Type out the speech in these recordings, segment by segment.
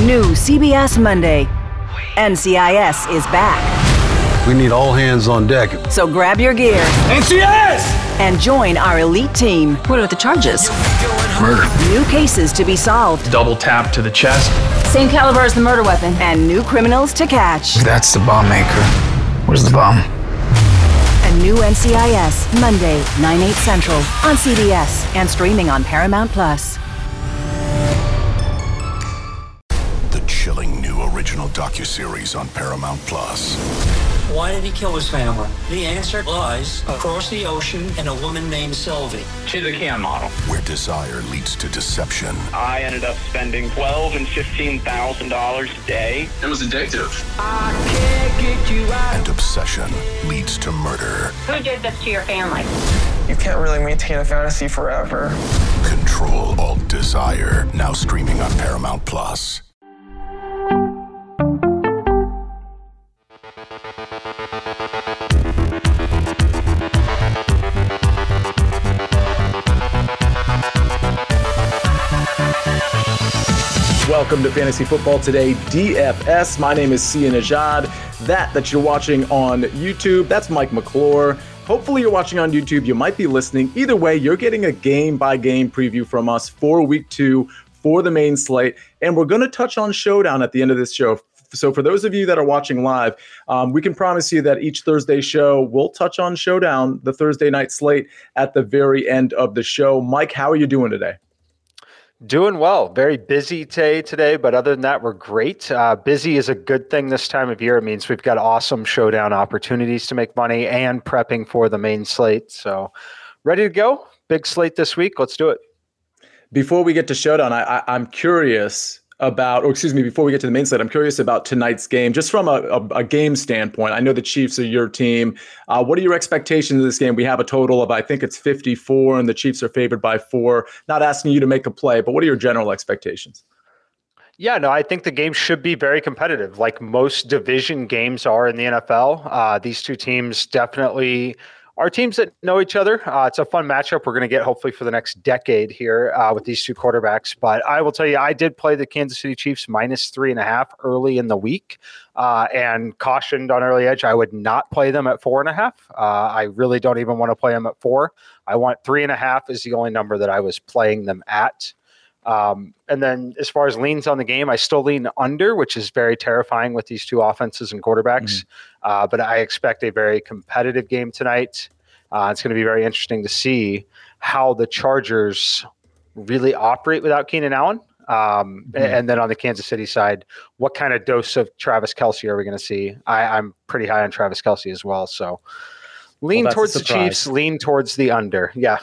New CBS Monday. NCIS is back. We need all hands on deck. So grab your gear. NCIS! And join our elite team. What are the charges? Murder. New cases to be solved. Double tap to the chest. Same caliber as the murder weapon. And new criminals to catch. That's the bomb maker. Where's the bomb? A new NCIS, Monday, 9/8 Central, on CBS and streaming on Paramount+. The chilling new original docuseries on Paramount+. Why did he kill his family? The answer lies across the ocean in a woman named Sylvie. She's a can model. Where desire leads to deception. I ended up spending $12,000 and $15,000 a day. It was addictive. I can't get you out. And obsession leads to murder. Who did this to your family? You can't really maintain a fantasy forever. Control Alt Desire. Now streaming on Paramount+. Welcome to Fantasy Football Today, DFS. My name is Sia Najad. That you're watching on YouTube, that's Mike McClure. Hopefully you're watching on YouTube. You might be listening. Either way, you're getting a game-by-game preview from us for Week 2 for the main slate. And we're going to touch on Showdown at the end of this show. So for those of you that are watching live, we can promise you that each Thursday show, we'll touch on Showdown, the Thursday night slate, at the very end of the show. Mike, how are you doing today? Doing well. Very busy day today, but other than that, we're great. Busy is a good thing this time of year. It means we've got awesome Showdown opportunities to make money and prepping for the main slate. So ready to go. Big slate this week. Let's do it. Before we get to Showdown, I'm curious about, before we get to the main slate, I'm curious about tonight's game, just from a game standpoint. I know the Chiefs are your team. What are your expectations of this game? We have a total of, I think it's 54, and the Chiefs are favored by 4. Not asking you to make a play, but what are your general expectations? Yeah, no, I think the game should be very competitive, like most division games are in the NFL. These two teams definitely are teams that know each other. It's a fun matchup we're going to get hopefully for the next decade here with these two quarterbacks. But I will tell you, I did play the Kansas City Chiefs -3.5 early in the week and cautioned on early edge I would not play them at 4.5. I really don't even want to play them at 4. I want 3.5 is the only number that I was playing them at. And then as far as leans on the game, I still lean under, which is very terrifying with these two offenses and quarterbacks. But I expect a very competitive game tonight. It's going to be very interesting to see how the Chargers really operate without Keenan Allen. And then on the Kansas City side, what kind of dose of Travis Kelce are we going to see? I'm pretty high on Travis Kelce as well. So lean towards the Chiefs, lean towards the under. Yeah.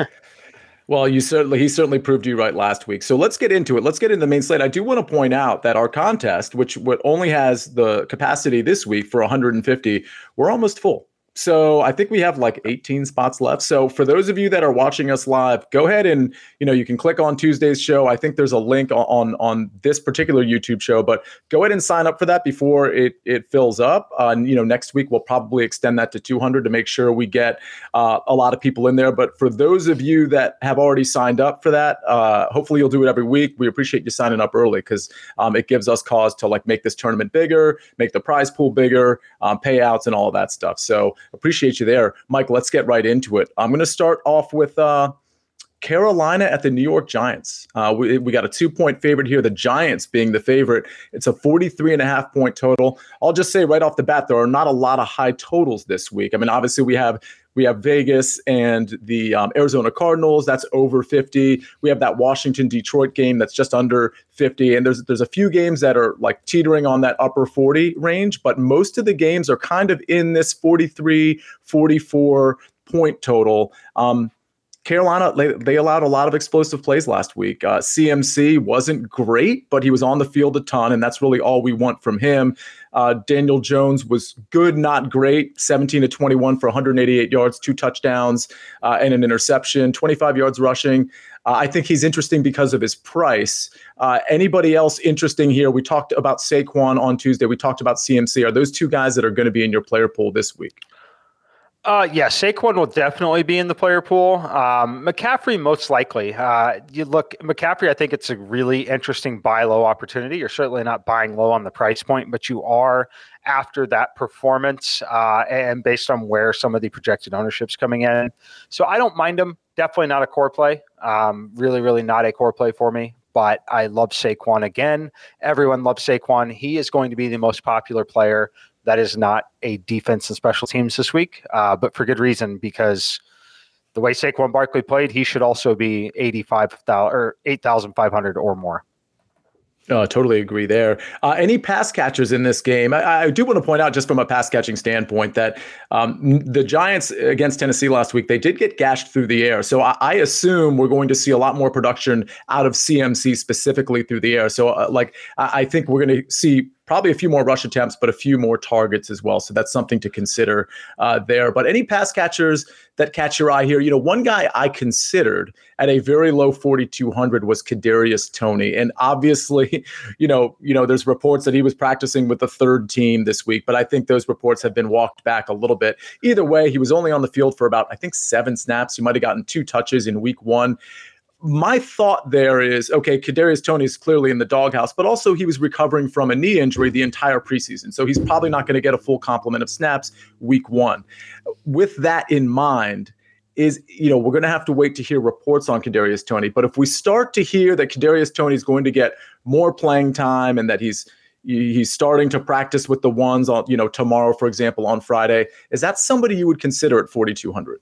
Well, he certainly proved you right last week. So let's get into it. Let's get into the main slate. I do want to point out that our contest, which only has the capacity this week for 150, we're almost full. So I think we have like 18 spots left. So for those of you that are watching us live, go ahead and, you can click on Tuesday's show. I think there's a link on this particular YouTube show, but go ahead and sign up for that before it fills up. Next week, we'll probably extend that to 200 to make sure we get a lot of people in there. But for those of you that have already signed up for that, hopefully you'll do it every week. We appreciate you signing up early because it gives us cause to make this tournament bigger, make the prize pool bigger, payouts and all of that stuff. So appreciate you there. Mike, let's get right into it. I'm going to start off with Carolina at the New York Giants. We got a 2-point favorite here, the Giants being the favorite. It's a 43.5 point total. I'll just say right off the bat, there are not a lot of high totals this week. I mean, obviously we have Vegas and the Arizona Cardinals. That's over 50. We have that Washington-Detroit game that's just under 50. And there's a few games that are like teetering on that upper 40 range, but most of the games are kind of in this 43, 44 point total. Carolina, they allowed a lot of explosive plays last week. CMC wasn't great, but he was on the field a ton, and that's really all we want from him. Daniel Jones was good, not great, 17-21 for 188 yards, 2 touchdowns, and an interception, 25 yards rushing. I think he's interesting because of his price. Anybody else interesting here? We talked about Saquon on Tuesday. We talked about CMC. Are those two guys that are going to be in your player pool this week? Yeah, Saquon will definitely be in the player pool. McCaffrey, most likely. You look, McCaffrey, I think it's a really interesting buy low opportunity. You're certainly not buying low on the price point, but you are after that performance and based on where some of the projected ownership's coming in. So I don't mind him. Definitely not a core play. Really, really not a core play for me. But I love Saquon again. Everyone loves Saquon. He is going to be the most popular player. That is not a defense and special teams this week, but for good reason, because the way Saquon Barkley played, he should also be 85,000 or 8,500 or more. Totally agree there. Any pass catchers in this game? I do want to point out, just from a pass catching standpoint, that the Giants against Tennessee last week, they did get gashed through the air. So I assume we're going to see a lot more production out of CMC specifically through the air. So I think we're going to see probably a few more rush attempts, but a few more targets as well. So that's something to consider there. But any pass catchers that catch your eye here? One guy I considered at a very low 4,200 was Kadarius Toney. And obviously, there's reports that he was practicing with the third team this week, but I think those reports have been walked back a little bit. Either way, he was only on the field for about, 7 snaps. He might have gotten 2 touches in week 1. My thought there is, okay, Kadarius Toney is clearly in the doghouse, but also he was recovering from a knee injury the entire preseason. So he's probably not going to get a full complement of snaps week 1. With that in mind, we're going to have to wait to hear reports on Kadarius Toney. But if we start to hear that Kadarius Toney is going to get more playing time and that he's starting to practice with the ones on, tomorrow, for example, on Friday, is that somebody you would consider at 4,200?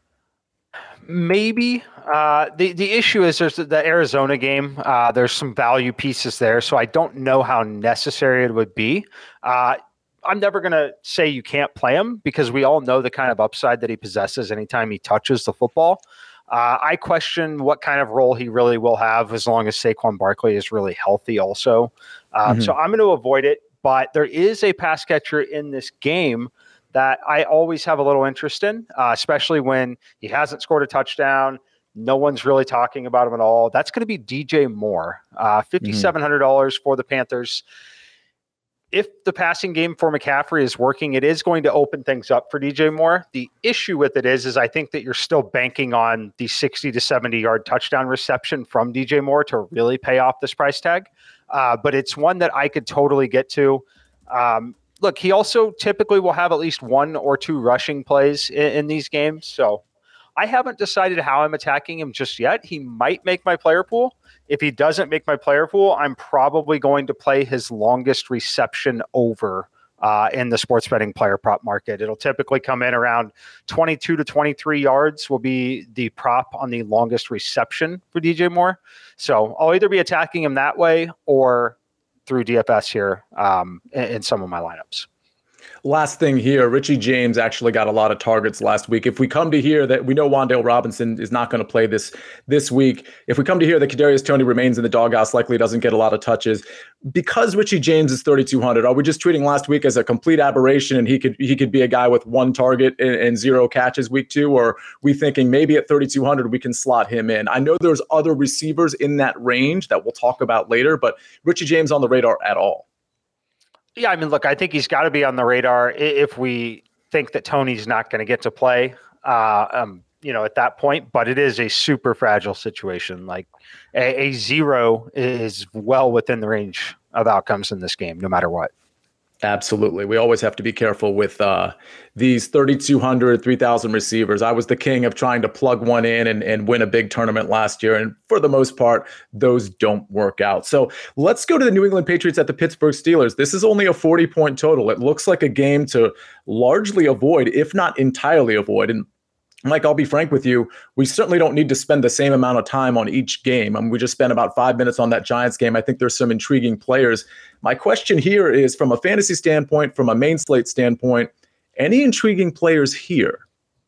Maybe. The issue is there's the Arizona game. There's some value pieces there, so I don't know how necessary it would be. I'm never going to say you can't play him because we all know the kind of upside that he possesses anytime he touches the football. I question what kind of role he really will have as long as Saquon Barkley is really healthy also. So I'm going to avoid it, but there is a pass catcher in this game that I always have a little interest in, especially when he hasn't scored a touchdown. No one's really talking about him at all. That's going to be DJ Moore, $5,700 for the Panthers. If the passing game for McCaffrey is working, it is going to open things up for DJ Moore. The issue with it is I think that you're still banking on the 60 to 70 yard touchdown reception from DJ Moore to really pay off this price tag. But it's one that I could totally get to. Look, he also typically will have at least 1 or 2 rushing plays in these games. So I haven't decided how I'm attacking him just yet. He might make my player pool. If he doesn't make my player pool, I'm probably going to play his longest reception over in the sports betting player prop market. It'll typically come in around 22 to 23 yards will be the prop on the longest reception for DJ Moore. So I'll either be attacking him that way or through DFS here in some of my lineups. Last thing here, Richie James actually got a lot of targets last week. If we come to hear that we know Wan'Dale Robinson is not going to play this week, if we come to hear that Kadarius Toney remains in the doghouse, likely doesn't get a lot of touches, because Richie James is 3,200, are we just treating last week as a complete aberration and he could be a guy with 1 target and 0 catches week 2? Or are we thinking maybe at 3,200 we can slot him in? I know there's other receivers in that range that we'll talk about later, but Richie James on the radar at all? Yeah, I mean, look, I think he's got to be on the radar if we think that Toney's not going to get to play, at that point. But it is a super fragile situation. Like a 0 is well within the range of outcomes in this game, no matter what. Absolutely. We always have to be careful with these 3,200, 3,000 receivers. I was the king of trying to plug one in and win a big tournament last year. And for the most part, those don't work out. So let's go to the New England Patriots at the Pittsburgh Steelers. This is only a 40-point total. It looks like a game to largely avoid, if not entirely avoid. And Mike, I'll be frank with you. We certainly don't need to spend the same amount of time on each game. I mean, we just spent about 5 minutes on that Giants game. I think there's some intriguing players. My question here is, from a fantasy standpoint, from a main slate standpoint, any intriguing players here?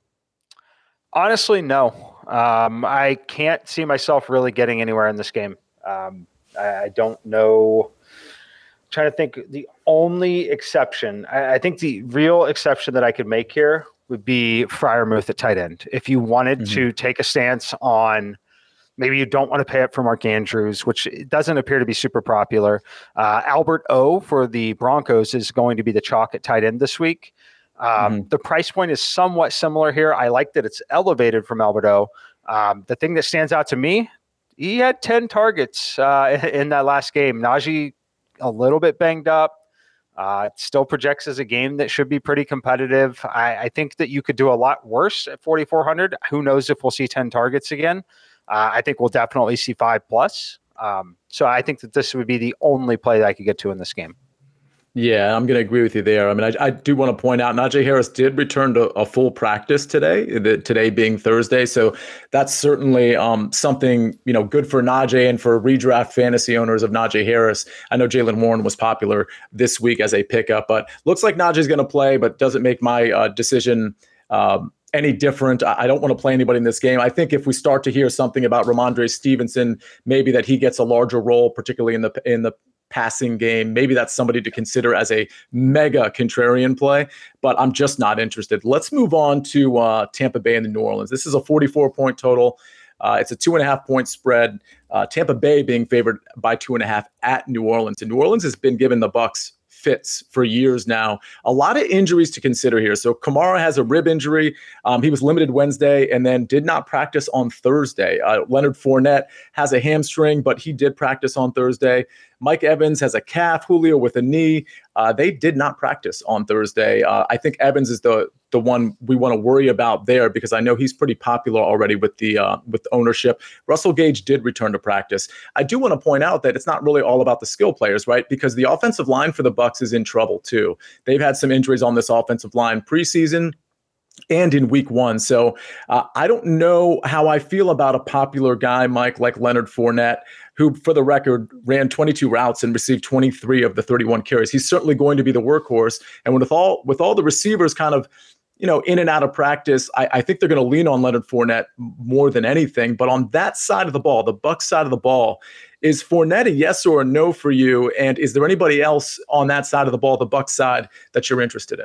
Honestly, no. I can't see myself really getting anywhere in this game. I don't know. I'm trying to think. The only exception, I think the real exception that I could make here would be Freiermuth at tight end. If you wanted to take a stance on maybe you don't want to pay up for Mark Andrews, which doesn't appear to be super popular. Albert O for the Broncos is going to be the chalk at tight end this week. The price point is somewhat similar here. I like that it's elevated from Alberto. The thing that stands out to me, he had 10 targets in that last game. Najee, a little bit banged up. It still projects as a game that should be pretty competitive. I think that you could do a lot worse at 4,400. Who knows if we'll see 10 targets again? I think we'll definitely see 5+. So I think that this would be the only play that I could get to in this game. Yeah, I'm going to agree with you there. I mean, I do want to point out Najee Harris did return to a full practice today, today being Thursday. So that's certainly something, good for Najee and for redraft fantasy owners of Najee Harris. I know Jaylen Warren was popular this week as a pickup, but looks like Najee's going to play, but doesn't make my decision any different. I don't want to play anybody in this game. I think if we start to hear something about Ramondre Stevenson, maybe that he gets a larger role, particularly in the passing game, maybe that's somebody to consider as a mega contrarian play, but I'm just not interested. Let's move on to Tampa Bay and the New Orleans. This is a 44-point total. It's a 2.5-point spread. Tampa Bay being favored by 2.5 at New Orleans. And New Orleans has been giving the Bucs fits for years now. A lot of injuries to consider here. So Kamara has a rib injury. He was limited Wednesday and then did not practice on Thursday. Leonard Fournette has a hamstring, but he did practice on Thursday. Mike Evans has a calf, Julio with a knee. They did not practice on Thursday. I think Evans is the one we want to worry about there because I know he's pretty popular already with ownership. Russell Gage did return to practice. I do want to point out that it's not really all about the skill players, right? Because the offensive line for the Bucs is in trouble too. They've had some injuries on this offensive line preseason and in week one. So I don't know how I feel about a popular guy, Mike, like Leonard Fournette, who, for the record, ran 22 routes and received 23 of the 31 carries. He's certainly going to be the workhorse. And with all the receivers kind of, in and out of practice, I think they're going to lean on Leonard Fournette more than anything. But on that side of the ball, the Bucs side of the ball, is Fournette a yes or a no for you? And is there anybody else on that side of the ball, the Bucs side, that you're interested in?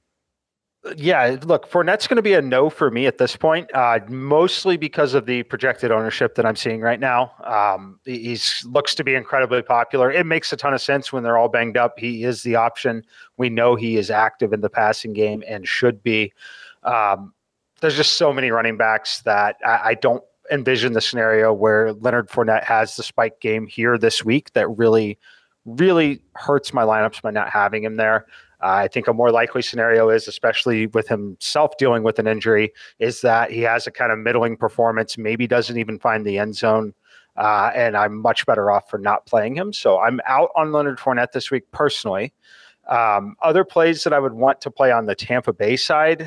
Yeah, look, Fournette's going to be a no for me at this point, mostly because of the projected ownership that I'm seeing right now. He looks to be incredibly popular. It makes a ton of sense when they're all banged up. He is the option. We know he is active in the passing game and should be. There's just so many running backs that I don't envision the scenario where Leonard Fournette has the spike game here this week that really, really hurts my lineups by not having him there. I think a more likely scenario is, especially with himself dealing with an injury, is that he has a kind of middling performance, maybe doesn't even find the end zone, and I'm much better off for not playing him. So I'm out on Leonard Fournette this week personally. Other plays that I would want to play on the Tampa Bay side,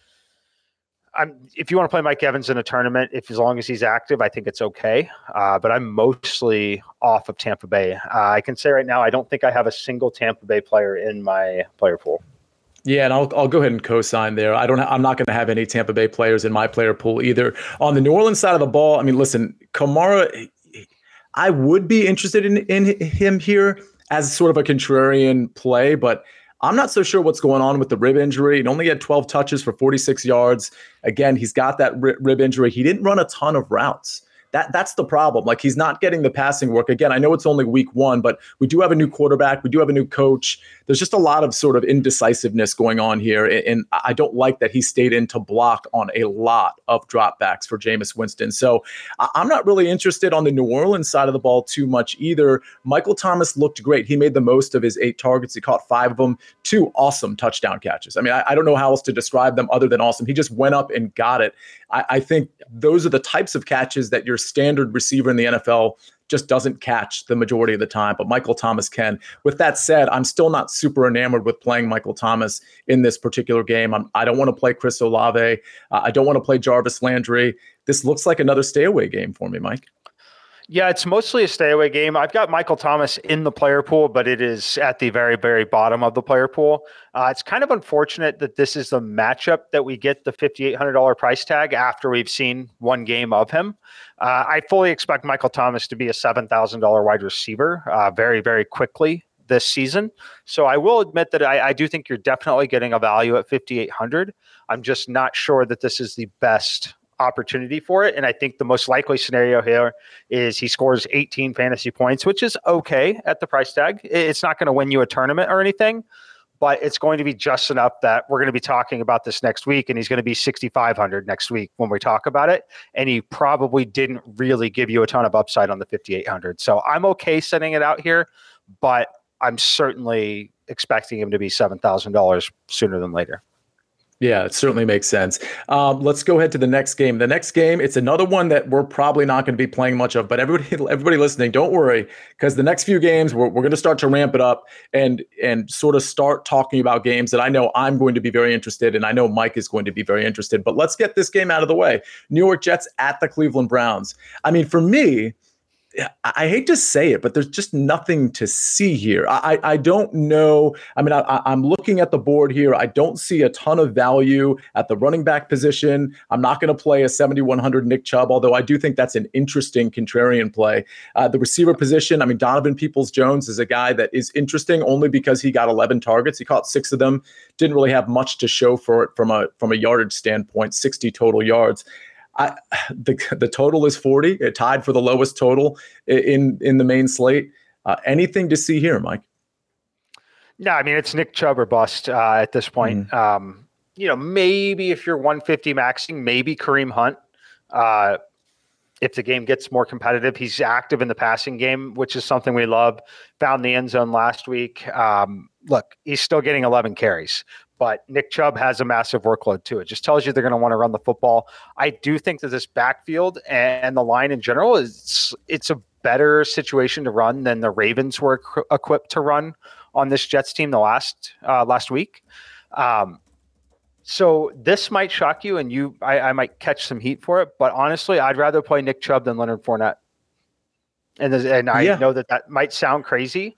if you want to play Mike Evans in a tournament, as long as he's active, I think it's okay. But I'm mostly off of Tampa Bay. I can say right now, I don't think I have a single Tampa Bay player in my player pool. Yeah, and I'll go ahead and co-sign there. I'm not going to have any Tampa Bay players in my player pool either. On the New Orleans side of the ball, I mean, listen, Kamara, I would be interested in him here as sort of a contrarian play, but I'm not so sure what's going on with the rib injury. He only had 12 touches for 46 yards. Again, he's got that rib injury. He didn't run a ton of routes. That's the problem. Like, he's not getting the passing work. Again, I know it's only week one, but we do have a new quarterback. We do have a new coach. There's just a lot of sort of indecisiveness going on here. And I don't like that he stayed in to block on a lot of dropbacks for Jameis Winston. So I'm not really interested on the New Orleans side of the ball too much either. Michael Thomas looked great. He made the most of his 8 targets. He caught 5 of them, 2 awesome touchdown catches. I mean, I don't know how else to describe them other than awesome. He just went up and got it. I think those are the types of catches that your standard receiver in the NFL just doesn't catch the majority of the time, but Michael Thomas can. With that said, I'm still not super enamored with playing Michael Thomas in this particular game. I don't want to play Chris Olave. I don't want to play Jarvis Landry. This looks like another stay away game for me, Mike. Yeah, it's mostly a stay away game. I've got Michael Thomas in the player pool, but it is at the very, very bottom of the player pool. It's kind of unfortunate that this is the matchup that we get the $5,800 price tag after we've seen one game of him. I fully expect Michael Thomas to be a $7,000 wide receiver very, very quickly this season. So I will admit that I do think you're definitely getting a value at $5,800. I'm just not sure that this is the best opportunity for it. And I think the most likely scenario here is he scores 18 fantasy points, which is okay at the price tag. It's not going to win you a tournament or anything, but it's going to be just enough that we're going to be talking about this next week, and he's going to be 6,500 next week when we talk about it. And he probably didn't really give you a ton of upside on the 5,800. So I'm okay sending it out here, but I'm certainly expecting him to be $7,000 sooner than later. Yeah, it certainly makes sense. Let's go ahead to the next game. The next game, it's another one that we're probably not going to be playing much of, but everybody listening, don't worry, because the next few games, we're going to start to ramp it up and sort of start talking about games that I know I'm going to be very interested in. I know Mike is going to be very interested, but let's get this game out of the way. New York Jets at the Cleveland Browns. I mean, for me, I hate to say it, but there's just nothing to see here. I don't know. I mean, I'm looking at the board here. I don't see a ton of value at the running back position. I'm not going to play a 7,100 Nick Chubb, although I do think that's an interesting contrarian play. The receiver position, I mean, Donovan Peoples-Jones is a guy that is interesting only because he got 11 targets. He caught 6 of them. Didn't really have much to show for it from a yardage standpoint, 60 total yards. The total is 40. It tied for the lowest total in the main slate. Anything to see here, Mike? No, I mean, it's Nick Chubb or bust at this point. Maybe if you're 150 maxing, maybe Kareem Hunt. If the game gets more competitive, he's active in the passing game, which is something we love. Found the end zone last week. Look, he's still getting 11 carries. But Nick Chubb has a massive workload too. It just tells you they're going to want to run the football. I do think that this backfield and the line in general it's a better situation to run than the Ravens were equipped to run on this Jets team the last week. So this might shock you, and I might catch some heat for it. But honestly, I'd rather play Nick Chubb than Leonard Fournette. And I know that might sound crazy.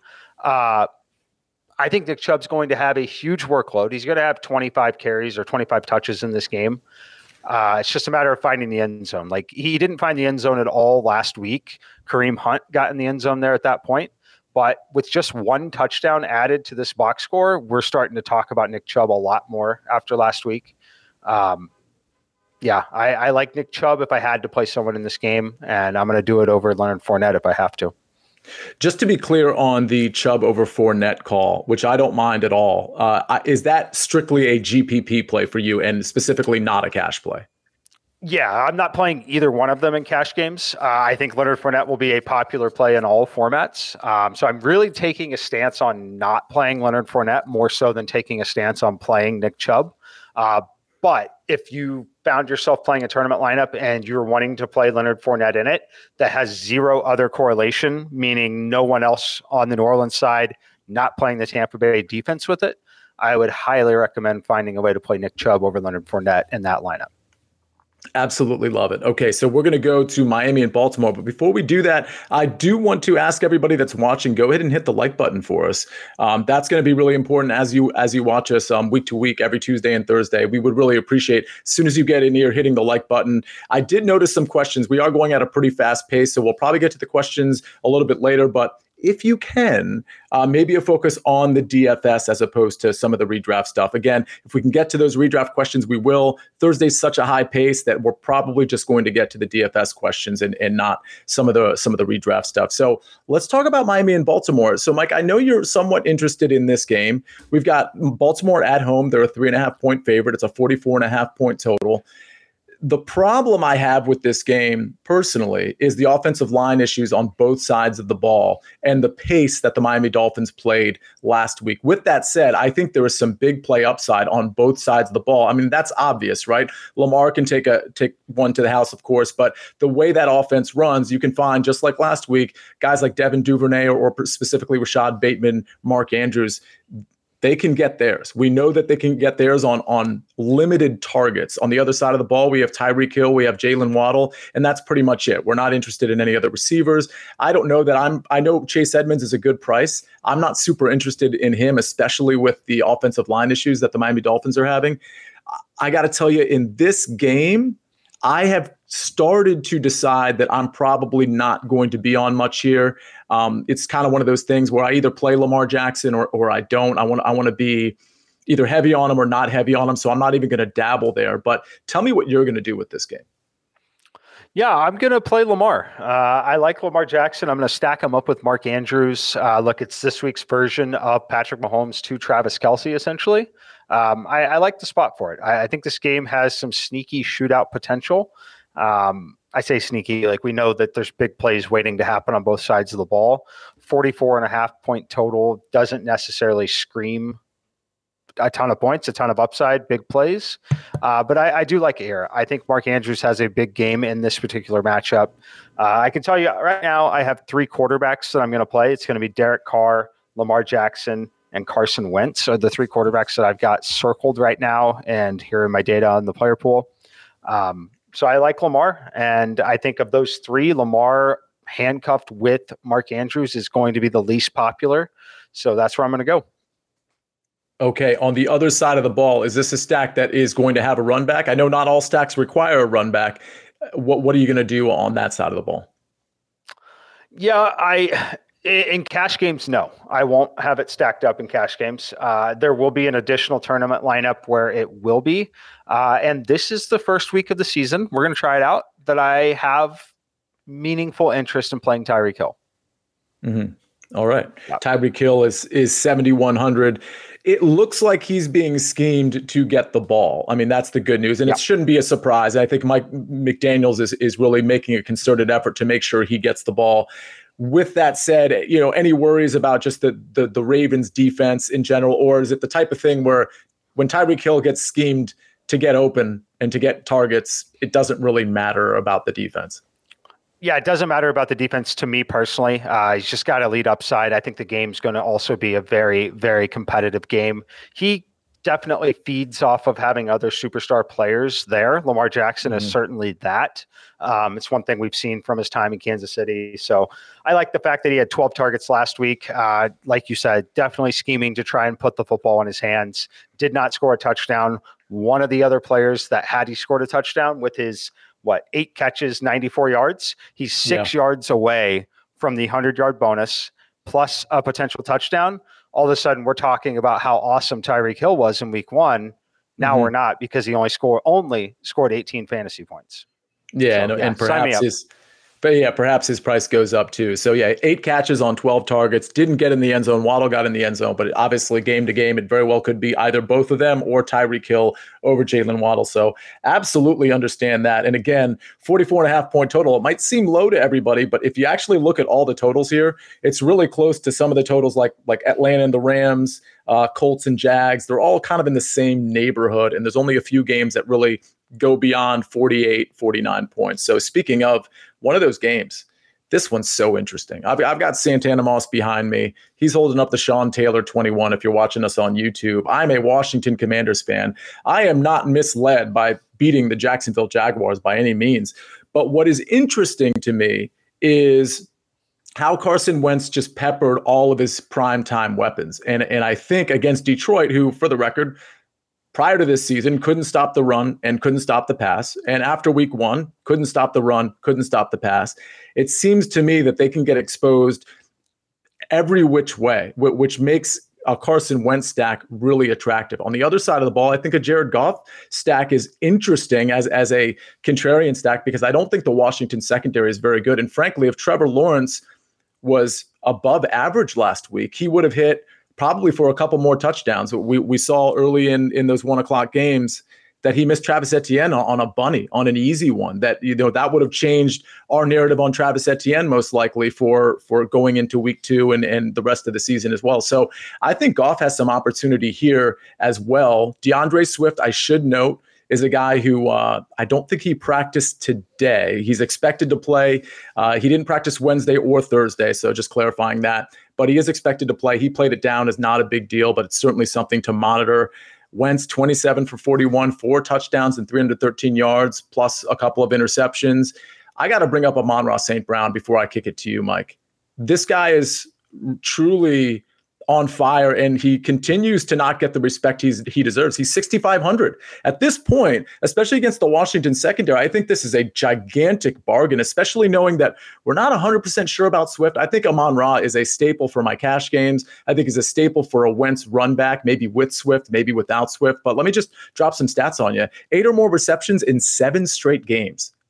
I think Nick Chubb's going to have a huge workload. He's going to have 25 carries or 25 touches in this game. It's just a matter of finding the end zone. Like, he didn't find the end zone at all last week. Kareem Hunt got in the end zone there at that point. But with just one touchdown added to this box score, we're starting to talk about Nick Chubb a lot more after last week. I like Nick Chubb if I had to play someone in this game, and I'm going to do it over Leonard Fournette if I have to. Just to be clear on the Chubb over Fournette call, which I don't mind at all, is that strictly a GPP play for you and specifically not a cash play? Yeah, I'm not playing either one of them in cash games. I think Leonard Fournette will be a popular play in all formats. So I'm really taking a stance on not playing Leonard Fournette more so than taking a stance on playing Nick Chubb. But if you found yourself playing a tournament lineup and you're wanting to play Leonard Fournette in it that has zero other correlation, meaning no one else on the New Orleans side not playing the Tampa Bay defense with it, I would highly recommend finding a way to play Nick Chubb over Leonard Fournette in that lineup. Absolutely love it. Okay, so we're going to go to Miami and Baltimore. But before we do that, I do want to ask everybody that's watching, go ahead and hit the like button for us. That's going to be really important as you watch us week to week, every Tuesday and Thursday. We would really appreciate, as soon as you get in here, hitting the like button. I did notice some questions. We are going at a pretty fast pace, so we'll probably get to the questions a little bit later. But if you can, maybe a focus on the DFS as opposed to some of the redraft stuff. Again, if we can get to those redraft questions, we will. Thursday's such a high pace that we're probably just going to get to the DFS questions and not some of the redraft stuff. So let's talk about Miami and Baltimore. So, Mike, I know you're somewhat interested in this game. We've got Baltimore at home. They're a 3.5-point favorite. It's a 44.5-point total. The problem I have with this game personally is the offensive line issues on both sides of the ball and the pace that the Miami Dolphins played last week. With that said, I think there is some big play upside on both sides of the ball. I mean, that's obvious, right? Lamar can take one to the house, of course, but the way that offense runs, you can find, just like last week, guys like Devin Duvernay or specifically Rashad Bateman, Mark Andrews, they can get theirs. We know that they can get theirs on limited targets. On the other side of the ball, we have Tyreek Hill, we have Jalen Waddle, and that's pretty much it. We're not interested in any other receivers. I don't know that I know Chase Edmonds is a good price. I'm not super interested in him, especially with the offensive line issues that the Miami Dolphins are having. I got to tell you, in this game, I have started to decide that I'm probably not going to be on much here. It's kind of one of those things where I either play Lamar Jackson or I don't. I want to be either heavy on him or not heavy on him, so I'm not even going to dabble there. But tell me what you're going to do with this game. Yeah, I'm going to play Lamar. I like Lamar Jackson. I'm going to stack him up with Mark Andrews. Look, it's this week's version of Patrick Mahomes to Travis Kelce, essentially. I like the spot for it. I think this game has some sneaky shootout potential. I say sneaky, like we know that there's big plays waiting to happen on both sides of the ball. 44.5-point total doesn't necessarily scream a ton of points, a ton of upside, big plays. But I do like air. I think Mark Andrews has a big game in this particular matchup. I can tell you right now, I have 3 quarterbacks that I'm going to play. It's going to be Derek Carr, Lamar Jackson, and Carson Wentz are the 3 quarterbacks that I've got circled right now and here in my data on the player pool. So I like Lamar, and I think of those 3, Lamar handcuffed with Mark Andrews is going to be the least popular. So that's where I'm going to go. Okay, on the other side of the ball, is this a stack that is going to have a run back? I know not all stacks require a run back. What are you going to do on that side of the ball? Yeah, in cash games, no. I won't have it stacked up in cash games. There will be an additional tournament lineup where it will be. And this is the first week of the season. We're going to try it out that I have meaningful interest in playing Tyreek Hill. Mm-hmm. All right. Yep. Tyreek Hill is 7,100. It looks like he's being schemed to get the ball. I mean, that's the good news. And It shouldn't be a surprise. I think Mike McDaniels is really making a concerted effort to make sure he gets the ball. With that said, any worries about just the Ravens defense in general, or is it the type of thing where when Tyreek Hill gets schemed to get open and to get targets, it doesn't really matter about the defense? Yeah, it doesn't matter about the defense to me personally. He's just got a lead upside. I think the game's going to also be a very, very competitive game. He definitely feeds off of having other superstar players there. Lamar Jackson is certainly that. It's one thing we've seen from his time in Kansas City. So I like the fact that he had 12 targets last week. Like you said, definitely scheming to try and put the football in his hands. Did not score a touchdown. One of the other players that had he scored a touchdown with his 8 catches, 94 yards. He's 6 yards away from the 100-yard bonus plus a potential touchdown. All of a sudden, we're talking about how awesome Tyreek Hill was in week 1. Now we're not, because he only scored 18 fantasy points. Yeah, so, and perhaps his price goes up too. So 8 catches on 12 targets, didn't get in the end zone. Waddle got in the end zone, but obviously game to game, it very well could be either both of them or Tyreek Hill over Jalen Waddle. So absolutely understand that. And again, 44.5-point total. It might seem low to everybody, but if you actually look at all the totals here, it's really close to some of the totals like Atlanta and the Rams, Colts and Jags. They're all kind of in the same neighborhood, and there's only a few games that really go beyond 48, 49 points. So speaking of one of those games, this one's so interesting. I've got Santana Moss behind me. He's holding up the Sean Taylor 21 if you're watching us on YouTube. I'm a Washington Commanders fan. I am not misled by beating the Jacksonville Jaguars by any means. But what is interesting to me is how Carson Wentz just peppered all of his primetime weapons. And I think against Detroit, who, for the record, prior to this season, couldn't stop the run and couldn't stop the pass. And after week 1, couldn't stop the run, couldn't stop the pass. It seems to me that they can get exposed every which way, which makes a Carson Wentz stack really attractive. On the other side of the ball, I think a Jared Goff stack is interesting as a contrarian stack, because I don't think the Washington secondary is very good. And frankly, if Trevor Lawrence was above average last week, he would have hit probably for a couple more touchdowns. We saw early in those 1:00 games that he missed Travis Etienne on a bunny, on an easy one. That that would have changed our narrative on Travis Etienne most likely for going into week 2 and the rest of the season as well. So I think Goff has some opportunity here as well. DeAndre Swift, I should note, is a guy who I don't think he practiced today. He's expected to play. He didn't practice Wednesday or Thursday, so just clarifying that. But he is expected to play. He played it down as not a big deal, but it's certainly something to monitor. Wentz, 27 for 41, 4 touchdowns and 313 yards, plus a couple of interceptions. I got to bring up Amon-Ra St. Brown before I kick it to you, Mike. This guy is truly on fire, and he continues to not get the respect he deserves. He's 6,500 at this point, especially against the Washington secondary. I think this is a gigantic bargain, especially knowing that we're not 100% sure about Swift. I think Amon-Ra is a staple for my cash games. I think he's a staple for a Wentz run back, maybe with Swift, maybe without Swift. But let me just drop some stats on you. 8 or more receptions in 7 straight games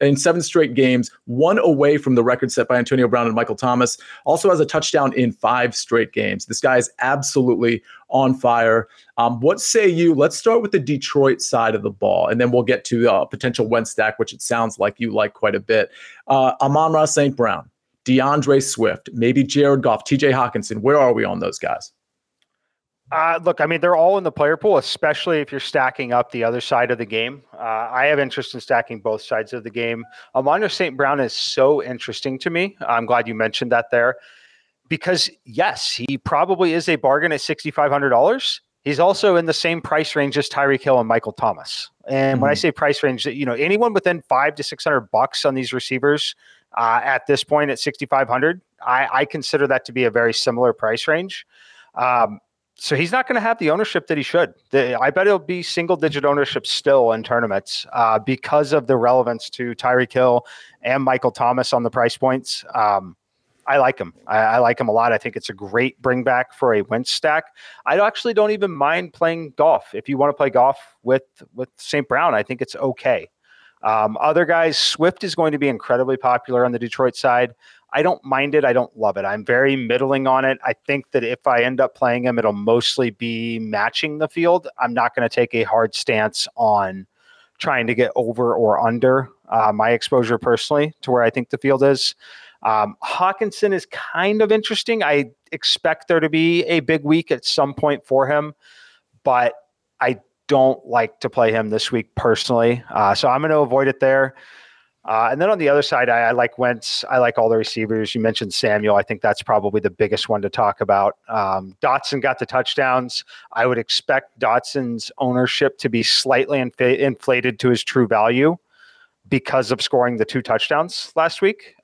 in 7 straight games, 1 away from the record set by Antonio Brown and Michael Thomas. Also has a touchdown in 5 straight games. This guy is absolutely on fire. What say you? Let's start with the Detroit side of the ball, and then we'll get to potential Wentz stack, which it sounds like you like quite a bit. Amon-Ra St. Brown, DeAndre Swift, maybe Jared Goff, TJ Hawkinson. Where are we on those guys? Look, I mean, they're all in the player pool, especially if you're stacking up the other side of the game. I have interest in stacking both sides of the game. Amon-Ra St. Brown is so interesting to me. I'm glad you mentioned that there. Because, yes, he probably is a bargain at $6,500. He's also in the same price range as Tyreek Hill and Michael Thomas. And when I say price range, anyone within $500 to $600 on these receivers at this point at $6,500, I consider that to be a very similar price range. So he's not going to have the ownership that he should. I bet it'll be single-digit ownership still in tournaments because of the relevance to Tyreek Hill and Michael Thomas on the price points. I like him. I like him a lot. I think it's a great bring back for a Wentz stack. I actually don't even mind playing Goff. If you want to play Goff with St. Brown, I think it's okay. Other guys, Swift is going to be incredibly popular on the Detroit side. I don't mind it. I don't love it. I'm very middling on it. I think that if I end up playing him, it'll mostly be matching the field. I'm not going to take a hard stance on trying to get over or under my exposure personally to where I think the field is. Hawkinson is kind of interesting. I expect there to be a big week at some point for him, but I don't like to play him this week personally. So I'm going to avoid it there. And then on the other side, I like Wentz. I like all the receivers. You mentioned Samuel. I think that's probably the biggest one to talk about. Dotson got the touchdowns. I would expect Dotson's ownership to be slightly inflated to his true value because of scoring the 2 touchdowns last week.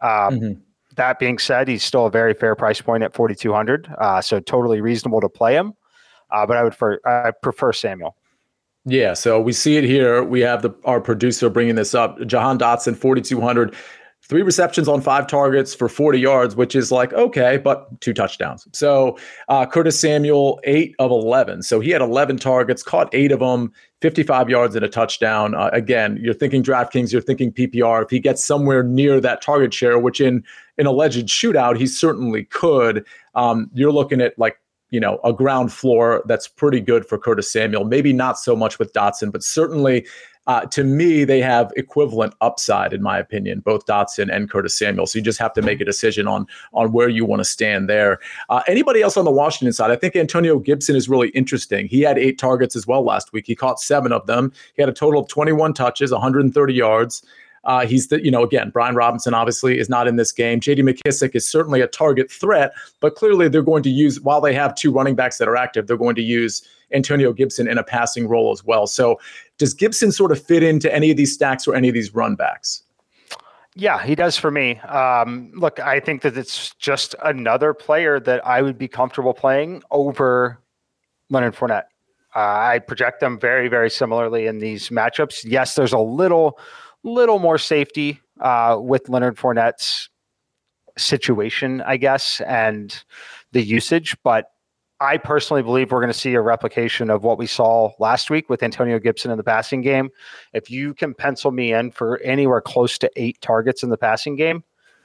That being said, he's still a very fair price point at $4,200. So totally reasonable to play him. But I prefer Samuel. Yeah, so we see it here. We have our producer bringing this up. Jahan Dotson, 4,200, 3 receptions on 5 targets for 40 yards, which is like, okay, but 2 touchdowns. So Curtis Samuel, 8 of 11. So he had 11 targets, caught 8 of them, 55 yards and a touchdown. Again, you're thinking DraftKings, you're thinking PPR. If he gets somewhere near that target share, which in an alleged shootout, he certainly could, you're looking at like, a ground floor that's pretty good for Curtis Samuel. Maybe not so much with Dotson, but certainly to me, they have equivalent upside, in my opinion, both Dotson and Curtis Samuel. So you just have to make a decision on where you want to stand there. Anybody else on the Washington side? I think Antonio Gibson is really interesting. He had 8 targets as well last week. He caught 7 of them. He had a total of 21 touches, 130 yards. He's again, Brian Robinson obviously is not in this game. J.D. McKissick is certainly a target threat, but clearly they're going to use, while they have 2 running backs that are active, they're going to use Antonio Gibson in a passing role as well. So does Gibson sort of fit into any of these stacks or any of these run backs? Yeah, he does for me. Look, I think that it's just another player that I would be comfortable playing over Leonard Fournette. I project them very, very similarly in these matchups. Yes, there's a little more safety with Leonard Fournette's situation, I guess, and the usage. But I personally believe we're going to see a replication of what we saw last week with Antonio Gibson in the passing game. If you can pencil me in for anywhere close to 8 targets in the passing game,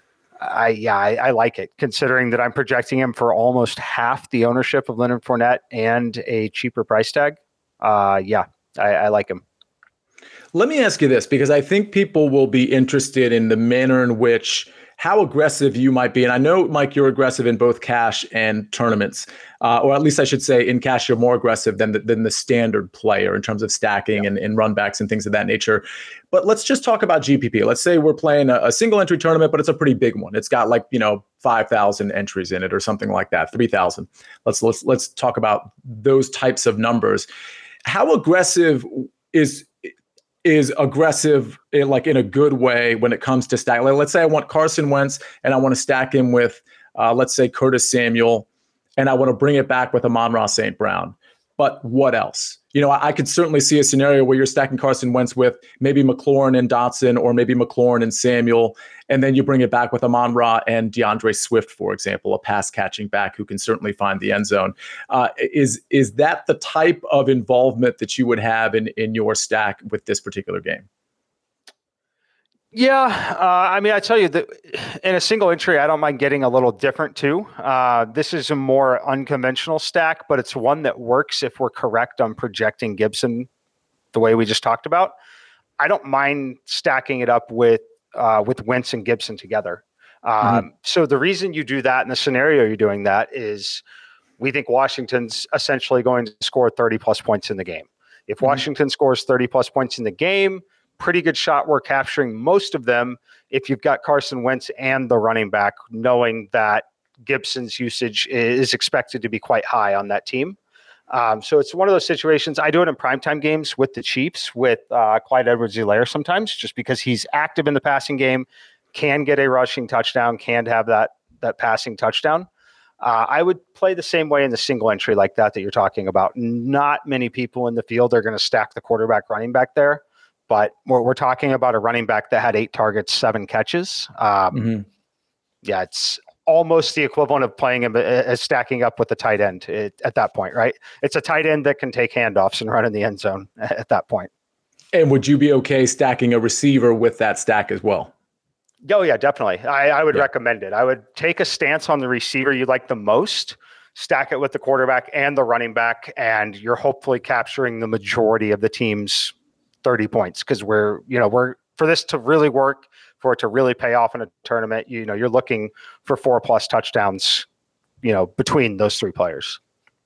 I like it, considering that I'm projecting him for almost half the ownership of Leonard Fournette and a cheaper price tag. I like him. Let me ask you this, because I think people will be interested in the manner in which, how aggressive you might be. And I know, Mike, you're aggressive in both cash and tournaments, or at least I should say in cash, you're more aggressive than the standard player in terms of stacking and run backs and things of that nature. But let's just talk about GPP. Let's say we're playing a single entry tournament, but it's a pretty big one. It's got 5,000 entries in it or something like that, 3,000. Let's talk about those types of numbers. How aggressive is aggressive in a good way when it comes to stack? Let's say I want Carson Wentz and I want to stack him with, let's say, Curtis Samuel, and I want to bring it back with Amon-Ra St. Brown. But what else? I could certainly see a scenario where you're stacking Carson Wentz with maybe McLaurin and Dotson, or maybe McLaurin and Samuel, and then you bring it back with Amon-Ra and DeAndre Swift, for example, a pass-catching back who can certainly find the end zone. Is that the type of involvement that you would have in your stack with this particular game? Yeah, I mean, I tell you that in a single entry, I don't mind getting a little different too. This is a more unconventional stack, but it's one that works if we're correct on projecting Gibson the way we just talked about. I don't mind stacking it up with Wentz and Gibson together. So the reason you do that in the scenario you're doing that is we think Washington's essentially going to score 30 plus points in the game. If Washington scores 30 plus points in the game, pretty good shot we're capturing most of them if you've got Carson Wentz and the running back, knowing that Gibson's usage is expected to be quite high on that team. So it's one of those situations. I do it in primetime games with the Chiefs with Clyde Edwards-Helaire sometimes, just because he's active in the passing game, can get a rushing touchdown, can have that passing touchdown. I would play the same way in the single entry like that you're talking about. Not many people in the field are going to stack the quarterback running back there. But we're talking about a running back that had 8 targets, 7 catches. Yeah, it's almost the equivalent of playing him as stacking up with the tight end at that point, right? It's a tight end that can take handoffs and run in the end zone at that point. And would you be okay stacking a receiver with that stack as well? Oh, yeah, definitely. I would recommend it. I would take a stance on the receiver you like the most, stack it with the quarterback and the running back, and you're hopefully capturing the majority of the team's 30 points, because we're for this to really work, for it to really pay off in a tournament, you're looking for 4+ touchdowns, between those 3 players.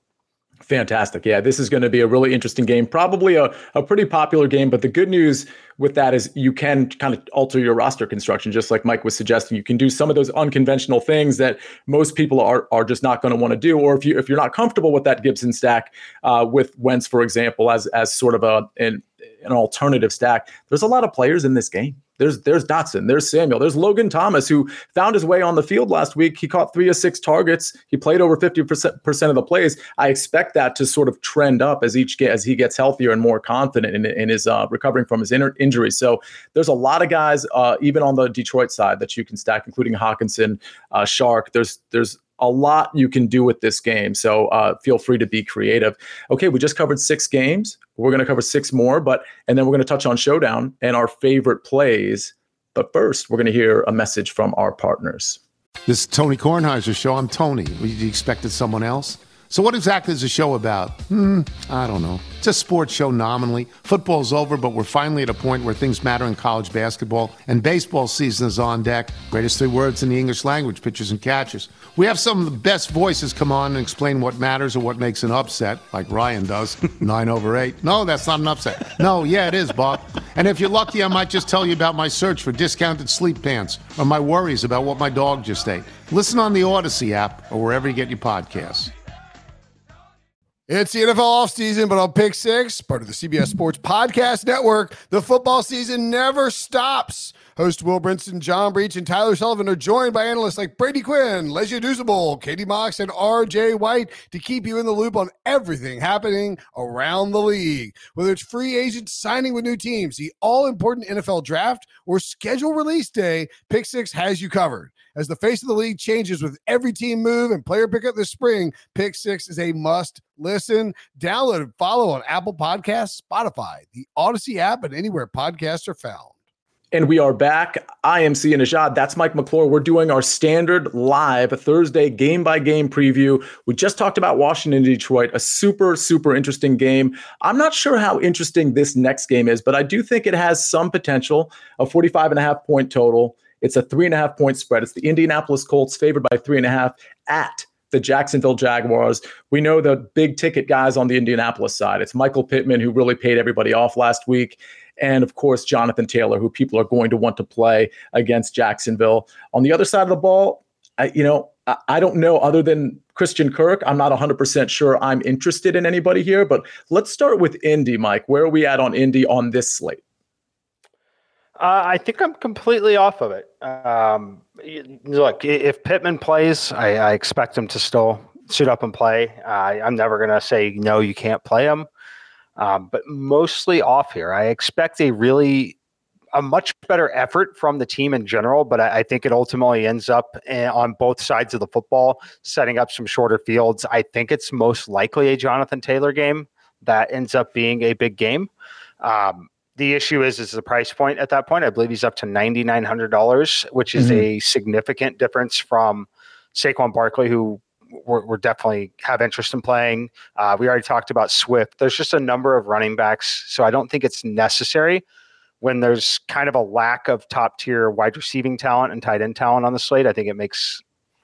Fantastic. Yeah, this is going to be a really interesting game, probably a pretty popular game. But the good news with that is you can kind of alter your roster construction, just like Mike was suggesting. You can do some of those unconventional things that most people are just not going to want to do. Or if you're not comfortable with that Gibson stack with Wentz, for example, as sort of an alternative stack, there's a lot of players in this game. There's Dotson, there's Samuel, there's Logan Thomas, who found his way on the field last week. He caught 3 of 6 targets. He played over 50% of the plays. I expect that to sort of trend up as he gets healthier and more confident in his recovering from his injury. So there's a lot of guys, even on the Detroit side, that you can stack, including Hawkinson, Shark. There's a lot you can do with this game. So feel free to be creative. Okay, we just covered 6 games. We're going to cover 6 more, and then we're going to touch on Showdown and our favorite plays. But first, we're going to hear a message from our partners. This is Tony Kornheiser's show. I'm Tony. You expected someone else? So what exactly is the show about? I don't know. It's a sports show nominally. Football's over, but we're finally at a point where things matter in college basketball, and baseball season is on deck. Greatest 3 words in the English language, pitchers and catchers. We have some of the best voices come on and explain what matters or what makes an upset, like Ryan does. 9/8. No, that's not an upset. No, yeah, it is, Bob. And if you're lucky, I might just tell you about my search for discounted sleep pants or my worries about what my dog just ate. Listen on the Odyssey app or wherever you get your podcasts. It's the NFL offseason, but on Pick 6, part of the CBS Sports Podcast Network, the football season never stops. Host Will Brinson, John Breach, and Tyler Sullivan are joined by analysts like Brady Quinn, Lesia Dusable, Katie Mox, and R.J. White to keep you in the loop on everything happening around the league. Whether it's free agents signing with new teams, the all-important NFL draft, or schedule release day, Pick 6 has you covered. As the face of the league changes with every team move and player pickup this spring, Pick 6 is a must listen. Download and follow on Apple Podcasts, Spotify, the Odyssey app, and anywhere podcasts are found. And we are back. I am Sia Najad. That's Mike McClure. We're doing our standard live Thursday game-by-game preview. We just talked about Washington and Detroit, a super, super interesting game. I'm not sure how interesting this next game is, but I do think it has some potential, a 45.5-point total. It's a 3.5-point spread. It's the Indianapolis Colts favored by 3.5 at the Jacksonville Jaguars. We know the big ticket guys on the Indianapolis side. It's Michael Pittman, who really paid everybody off last week. And of course, Jonathan Taylor, who people are going to want to play against Jacksonville. On the other side of the ball, I don't know, other than Christian Kirk, I'm not 100% sure I'm interested in anybody here. But let's start with Indy, Mike. Where are we at on Indy on this slate? I think I'm completely off of it. Look, if Pittman plays, I expect him to still suit up and play. I'm never going to say, no, you can't play him. But mostly off here. I expect a much better effort from the team in general, but I think it ultimately ends up on both sides of the football, setting up some shorter fields. I think it's most likely a Jonathan Taylor game that ends up being a big game. The issue is the price point at that point. I believe he's up to $9,900, which is a significant difference from Saquon Barkley, who we're definitely have interest in playing. We already talked about Swift. There's just a number of running backs, so I don't think it's necessary when there's kind of a lack of top tier wide receiving talent and tight end talent on the slate. I think it makes,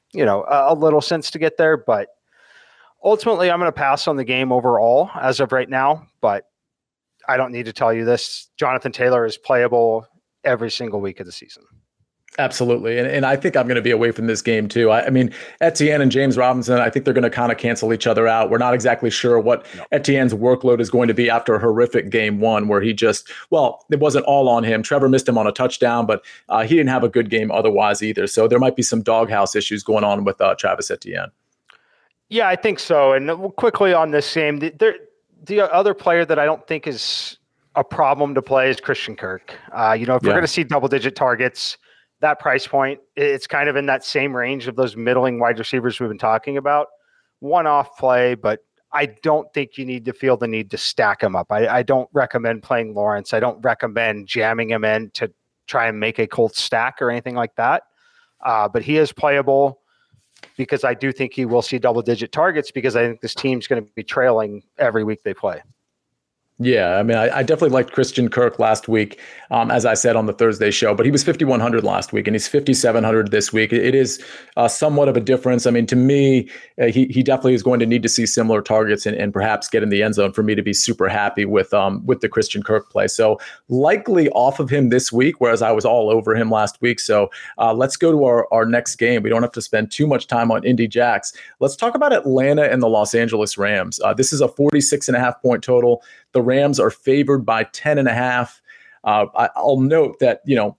a little sense to get there, but ultimately I'm going to pass on the game overall as of right now, but I don't need to tell you this. Jonathan Taylor is playable every single week of the season. Absolutely. And I think I'm going to be away from this game too. I mean, Etienne and James Robinson, I think they're going to kind of cancel each other out. We're not exactly sure what Etienne's workload is going to be after a horrific game one where it wasn't all on him. Trevor missed him on a touchdown, but he didn't have a good game otherwise either. So there might be some doghouse issues going on with Travis Etienne. Yeah, I think so. And quickly on this game, the other player that I don't think is a problem to play is Christian Kirk. If we're going to see double-digit targets, that price point, it's kind of in that same range of those middling wide receivers we've been talking about. One-off play, but I don't think you need to feel the need to stack him up. I don't recommend playing Lawrence. I don't recommend jamming him in to try and make a Colts stack or anything like that. But he is playable because I do think he will see double-digit targets because I think this team's going to be trailing every week they play. Yeah, I mean, I definitely liked Christian Kirk last week, as I said on the Thursday show, but he was 5,100 last week and he's 5,700 this week. It is somewhat of a difference. I mean, to me, he definitely is going to need to see similar targets and perhaps get in the end zone for me to be super happy with the Christian Kirk play. So likely off of him this week, whereas I was all over him last week. So let's go to our next game. We don't have to spend too much time on Indy Jacks. Let's talk about Atlanta and the Los Angeles Rams. This is a 46.5 point total. The Rams are favored by 10.5. I'll note that,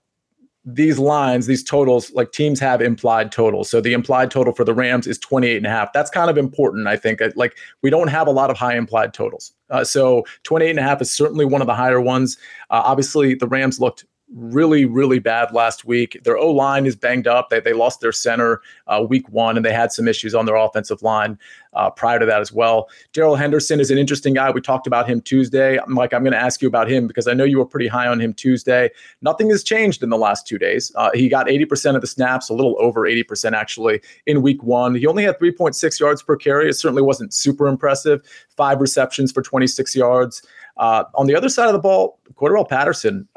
these lines, these totals, like teams have implied totals. So the implied total for the Rams is 28.5. That's kind of important, I think. Like we don't have a lot of high implied totals. So 28.5 is certainly one of the higher ones. Obviously, the Rams looked really, really bad last week. Their O-line is banged up. They lost their center week one, and they had some issues on their offensive line prior to that as well. Darrell Henderson is an interesting guy. We talked about him Tuesday. I'm going to ask you about him because I know you were pretty high on him Tuesday. Nothing has changed in the last 2 days. He got 80% of the snaps, a little over 80% actually, in week one. He only had 3.6 yards per carry. It certainly wasn't super impressive. 5 receptions for 26 yards. On the other side of the ball, Cordarrelle Patterson,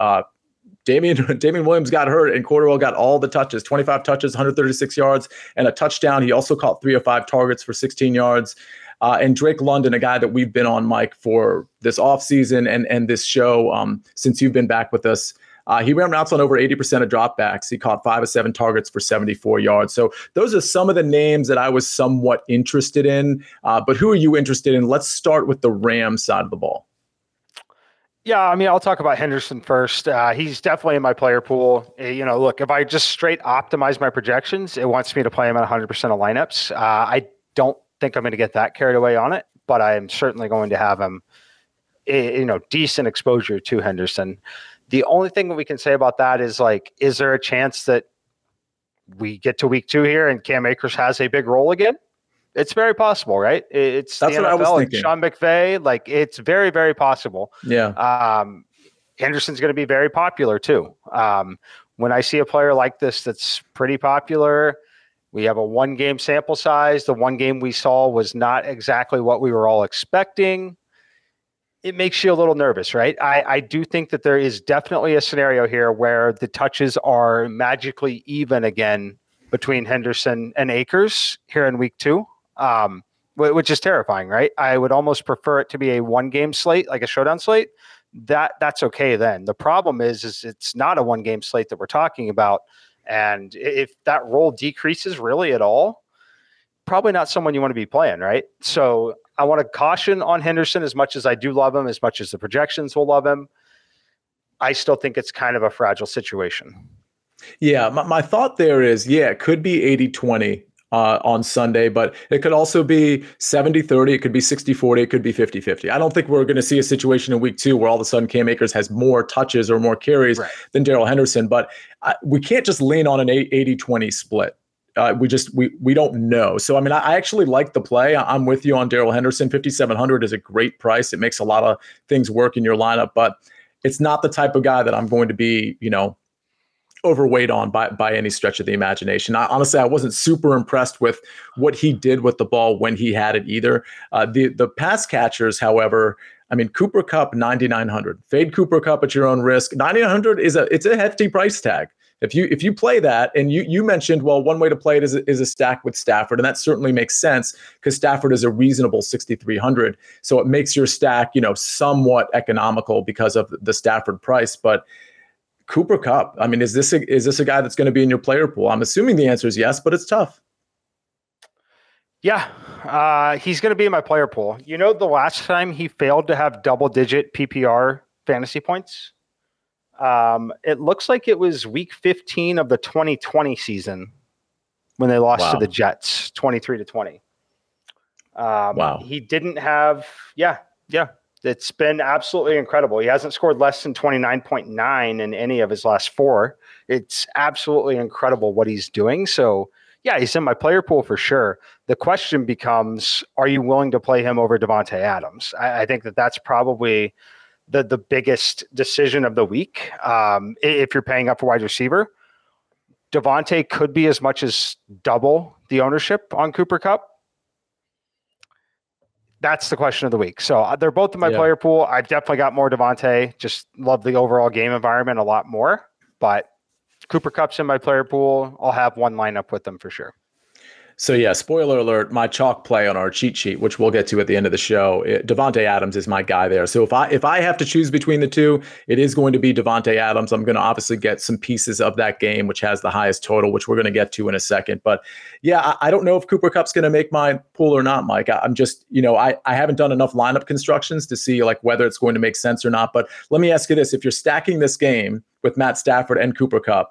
Damian Williams got hurt, and Cordarrelle got all the touches, 25 touches, 136 yards, and a touchdown. He also caught 3 of 5 targets for 16 yards. And Drake London, a guy that we've been on, Mike, for this offseason and this show since you've been back with us. He ran routes on over 80% of dropbacks. He caught 5 of 7 targets for 74 yards. So those are some of the names that I was somewhat interested in. But who are you interested in? Let's start with the Rams side of the ball. Yeah, I mean, I'll talk about Henderson first. He's definitely in my player pool. Look, if I just straight optimize my projections, it wants me to play him at 100% of lineups. I don't think I'm going to get that carried away on it, but I am certainly going to have him, decent exposure to Henderson. The only thing that we can say about that is is there a chance that we get to week 2 here and Cam Akers has a big role again? It's very possible, right? That's the NFL, what I was thinking. Sean McVay, it's very, very possible. Yeah. Henderson's going to be very popular too. When I see a player like this that's pretty popular, we have a 1-game sample size. The 1 game we saw was not exactly what we were all expecting. It makes you a little nervous, right? I do think that there is definitely a scenario here where the touches are magically even again between Henderson and Akers here in week 2. Which is terrifying, right? I would almost prefer it to be a 1-game slate, like a showdown slate. That's okay then. The problem is it's not a 1-game slate that we're talking about. And if that role decreases really at all, probably not someone you want to be playing, right? So I want to caution on Henderson as much as I do love him, as much as the projections will love him. I still think it's kind of a fragile situation. Yeah, my thought there is, it could be 80-20. On Sunday, but it could also be 70-30, it could be 60-40, it could be 50-50. I don't think we're going to see a situation in week 2 where all of a sudden Cam Akers has more touches or more carries than Darrell Henderson, but we can't just lean on an 80-20 split. We don't know. So, I mean, I actually like the play. I'm with you on Darrell Henderson. 5,700 is a great price. It makes a lot of things work in your lineup, but it's not the type of guy that I'm going to be, overweight on by any stretch of the imagination. Honestly, I wasn't super impressed with what he did with the ball when he had it either. The pass catchers, however, I mean, Cooper Kupp, 9,900. Fade Cooper Kupp at your own risk. 9,900 it's a hefty price tag. If you play that, and you mentioned, well, one way to play it is a stack with Stafford, and that certainly makes sense because Stafford is a reasonable 6,300. So it makes your stack, somewhat economical because of the Stafford price. But Cooper Kupp, I mean, is this a guy that's going to be in your player pool? I'm assuming the answer is yes, but it's tough. Yeah, he's going to be in my player pool. The last time he failed to have double-digit PPR fantasy points, it looks like it was week 15 of the 2020 season when they lost to the Jets, 23-20. Wow. He didn't have, yeah. It's been absolutely incredible. He hasn't scored less than 29.9 in any of his last 4. It's absolutely incredible what he's doing. So, yeah, he's in my player pool for sure. The question becomes, are you willing to play him over Davante Adams? I think that's probably the biggest decision of the week. If you're paying up for wide receiver, Davante could be as much as double the ownership on Cooper Kupp. That's the question of the week. So they're both in my player pool. I've definitely got more Davante. Just love the overall game environment a lot more. But Cooper Kupp's in my player pool. I'll have one lineup with them for sure. So yeah, spoiler alert, my chalk play on our cheat sheet, which we'll get to at the end of the show, Davante Adams is my guy there. So if I have to choose between the two, it is going to be Davante Adams. I'm going to obviously get some pieces of that game, which has the highest total, which we're going to get to in a second. But yeah, I don't know if Cooper Kupp's going to make my pool or not, Mike. I'm just, I haven't done enough lineup constructions to see like whether it's going to make sense or not. But let me ask you this. If you're stacking this game with Matt Stafford and Cooper Kupp,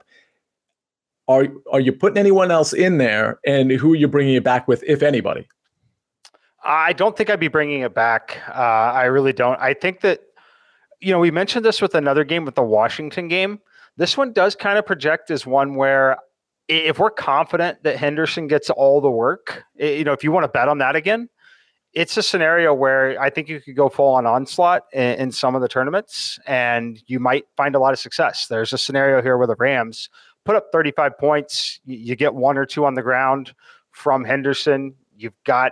Are you putting anyone else in there, and who are you bringing it back with, if anybody? I don't think I'd be bringing it back. I really don't. I think that, we mentioned this with another game, with the Washington game. This one does kind of project as one where if we're confident that Henderson gets all the work, if you want to bet on that again, it's a scenario where I think you could go full on onslaught in some of the tournaments, and you might find a lot of success. There's a scenario here where the Rams put up 35 points. You get 1 or 2 on the ground from Henderson. You've got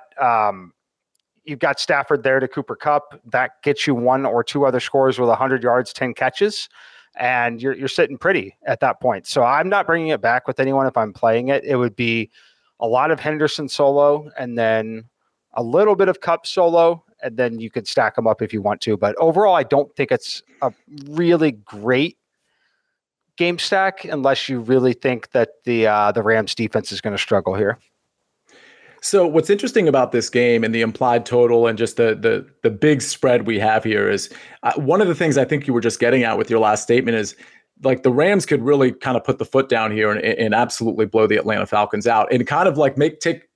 Stafford there to Cooper Kupp. That gets you 1 or 2 other scores with 100 yards, 10 catches, and you're sitting pretty at that point. So I'm not bringing it back with anyone if I'm playing it. It would be a lot of Henderson solo and then a little bit of Kupp solo, and then you could stack them up if you want to. But overall, I don't think it's a really great game stack unless you really think that the Rams defense is going to struggle here. So what's interesting about this game and the implied total and just the big spread we have here is one of the things I think you were just getting at with your last statement is like the Rams could really kind of put the foot down here and absolutely blow the Atlanta Falcons out and kind of like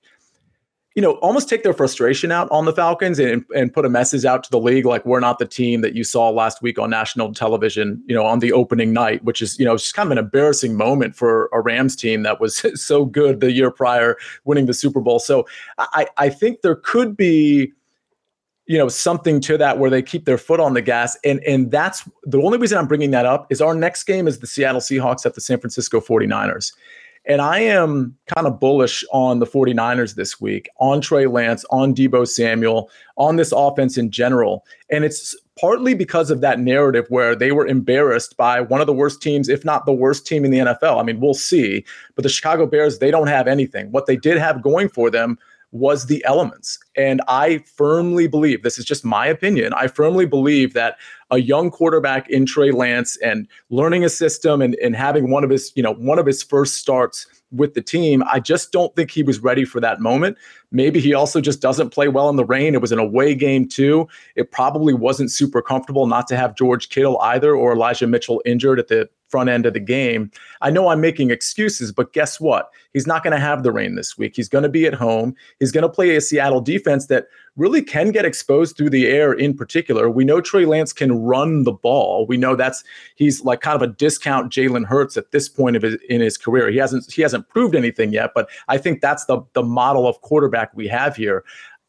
almost take their frustration out on the Falcons and put a message out to the league like we're not the team that you saw last week on national television, on the opening night, which is, just kind of an embarrassing moment for a Rams team that was so good the year prior, winning the Super Bowl. So I think there could be, something to that where they keep their foot on the gas. And that's the only reason I'm bringing that up is our next game is the Seattle Seahawks at the San Francisco 49ers. And I am kind of bullish on the 49ers this week, on Trey Lance, on Deebo Samuel, on this offense in general. And it's partly because of that narrative where they were embarrassed by one of the worst teams, if not the worst team in the NFL. I mean, we'll see. But the Chicago Bears, they don't have anything. What they did have going for them was the elements. And I firmly believe, this is just my opinion, I firmly believe that a young quarterback in Trey Lance and learning a system and having one of his first starts with the team, I just don't think he was ready for that moment. Maybe he also just doesn't play well in the rain. It was an away game too. It probably wasn't super comfortable not to have George Kittle either or Elijah Mitchell injured at the front end of the game. I know I'm making excuses, but guess what? He's not going to have the rain this week. He's going to be at home. He's going to play a Seattle defense that really can get exposed through the air in particular. We know Trey Lance can run the ball. We know he's like kind of a discount Jalen Hurts at this point in his career. He hasn't proved anything yet, but I think that's the model of quarterback we have here.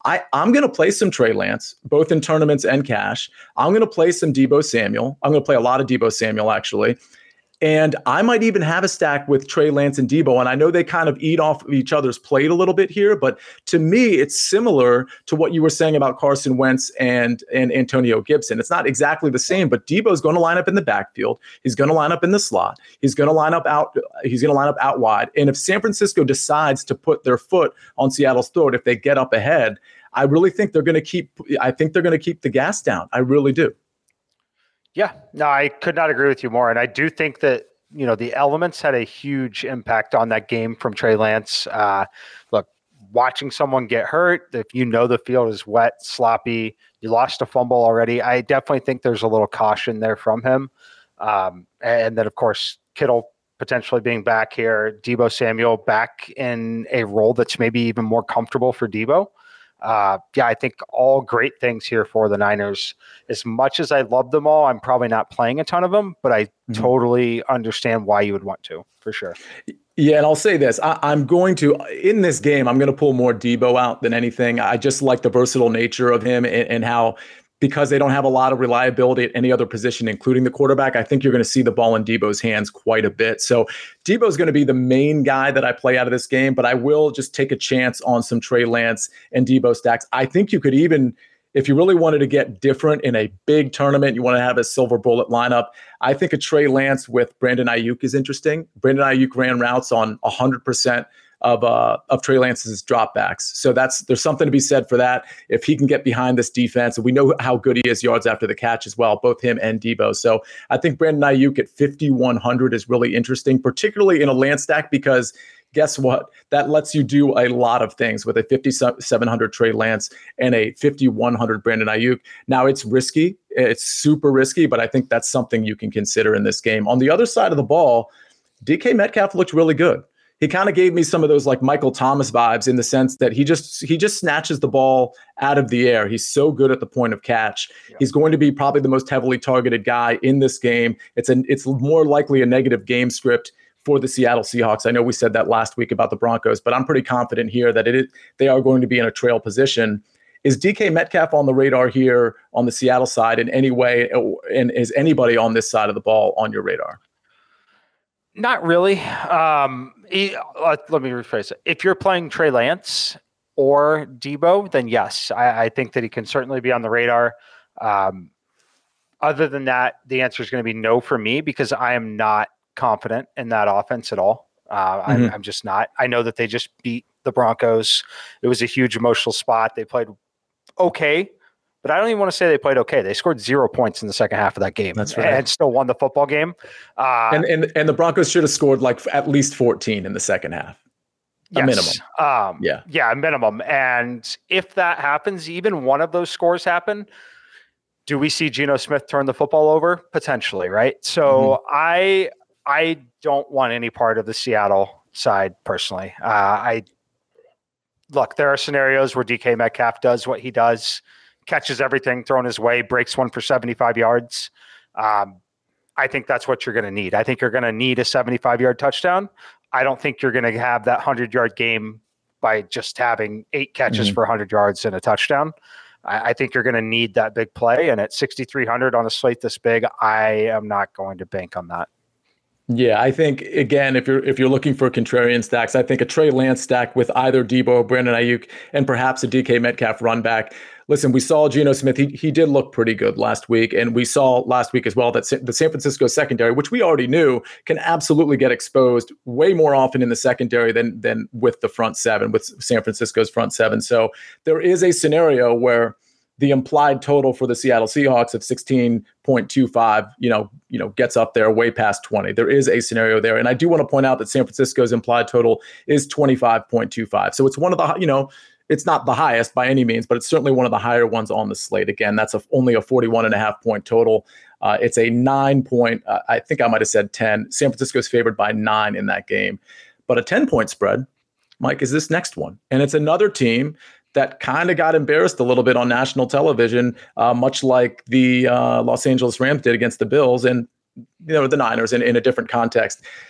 I'm going to play some Trey Lance, both in tournaments and cash. I'm going to play some Deebo Samuel. I'm going to play a lot of Deebo Samuel, actually. And I might even have a stack with Trey Lance and Deebo. And I know they kind of eat off of each other's plate a little bit here, but to me, it's similar to what you were saying about Carson Wentz and Antonio Gibson. It's not exactly the same, but Deebo's going to line up in the backfield. He's going to line up in the slot. He's going to line up out wide. And if San Francisco decides to put their foot on Seattle's throat, if they get up ahead, I really think they're going to keep the gas down. I really do. Yeah, no, I could not agree with you more. And I do think that, the elements had a huge impact on that game from Trey Lance. Look, watching someone get hurt, if the field is wet, sloppy, you lost a fumble already, I definitely think there's a little caution there from him. And then, of course, Kittle potentially being back here, Deebo Samuel back in a role that's maybe even more comfortable for Deebo. I think all great things here for the Niners. As much as I love them all, I'm probably not playing a ton of them, but I totally understand why you would want to, for sure. Yeah, and I'll say this. I'm going to, in this game, I'm going to pull more Deebo out than anything. I just like the versatile nature of him and how, because they don't have a lot of reliability at any other position, including the quarterback, I think you're going to see the ball in Deebo's hands quite a bit. So Deebo's going to be the main guy that I play out of this game, but I will just take a chance on some Trey Lance and Deebo stacks. I think you could even, if you really wanted to get different in a big tournament, you want to have a silver bullet lineup, I think a Trey Lance with Brandon Ayuk is interesting. Brandon Ayuk ran routes on 100% of Trey Lance's dropbacks. So there's something to be said for that. If he can get behind this defense, and we know how good he is yards after the catch as well, both him and Deebo. So I think Brandon Ayuk at 5,100 is really interesting, particularly in a Lance stack, because guess what? That lets you do a lot of things with a 5,700 Trey Lance and a 5,100 Brandon Ayuk. Now it's risky. It's super risky, but I think that's something you can consider in this game. On the other side of the ball, DK Metcalf looked really good. He kind of gave me some of those like Michael Thomas vibes in the sense that he just snatches the ball out of the air. He's so good at the point of catch. Yeah. He's going to be probably the most heavily targeted guy in this game. It's more likely a negative game script for the Seattle Seahawks. I know we said that last week about the Broncos, but I'm pretty confident here that they are going to be in a trail position. Is DK Metcalf on the radar here on the Seattle side in any way? And is anybody on this side of the ball on your radar? Not really. Let me rephrase it. If you're playing Trey Lance or Deebo, then yes, I think that he can certainly be on the radar. Other than that, the answer is going to be no for me, because I am not confident in that offense at all. I'm just not. I know that they just beat the Broncos. It was a huge emotional spot. They played okay, but I don't even want to say they played okay. They scored 0 points in the second half of that game. That's right. And still won the football game. And the Broncos should have scored like at least 14 in the second half. A minimum. A minimum. And if that happens, even one of those scores happen, do we see Geno Smith turn the football over? Potentially, right? So I don't want any part of the Seattle side personally. Look, there are scenarios where DK Metcalf does what he does, catches everything thrown his way, breaks one for 75 yards. I think that's what you're going to need. I think you're going to need a 75-yard touchdown. I don't think you're going to have that 100-yard game by just having 8 catches for 100 yards and a touchdown. I think you're going to need that big play. And at 6,300 on a slate this big, I am not going to bank on that. Yeah, I think, again, if you're looking for contrarian stacks, I think a Trey Lance stack with either Deebo or Brandon Ayuk and perhaps a DK Metcalf run back. Listen, we saw Geno Smith. He did look pretty good last week. And we saw last week as well that the San Francisco secondary, which we already knew, can absolutely get exposed way more often in the secondary than with the front seven, with San Francisco's front seven. So there is a scenario where the implied total for the Seattle Seahawks of 16.25, gets up there way past 20. There is a scenario there. And I do want to point out that San Francisco's implied total is 25.25. So it's one of the, it's not the highest by any means, but it's certainly one of the higher ones on the slate. Again, that's only a 41.5 point total. It's a 9 point, I think I might have said 10. San Francisco's favored by 9 in that game. But a 10 point spread, Mike, is this next one. And it's another team that kind of got embarrassed a little bit on national television, much like the Los Angeles Rams did against the Bills and the Niners in a different context.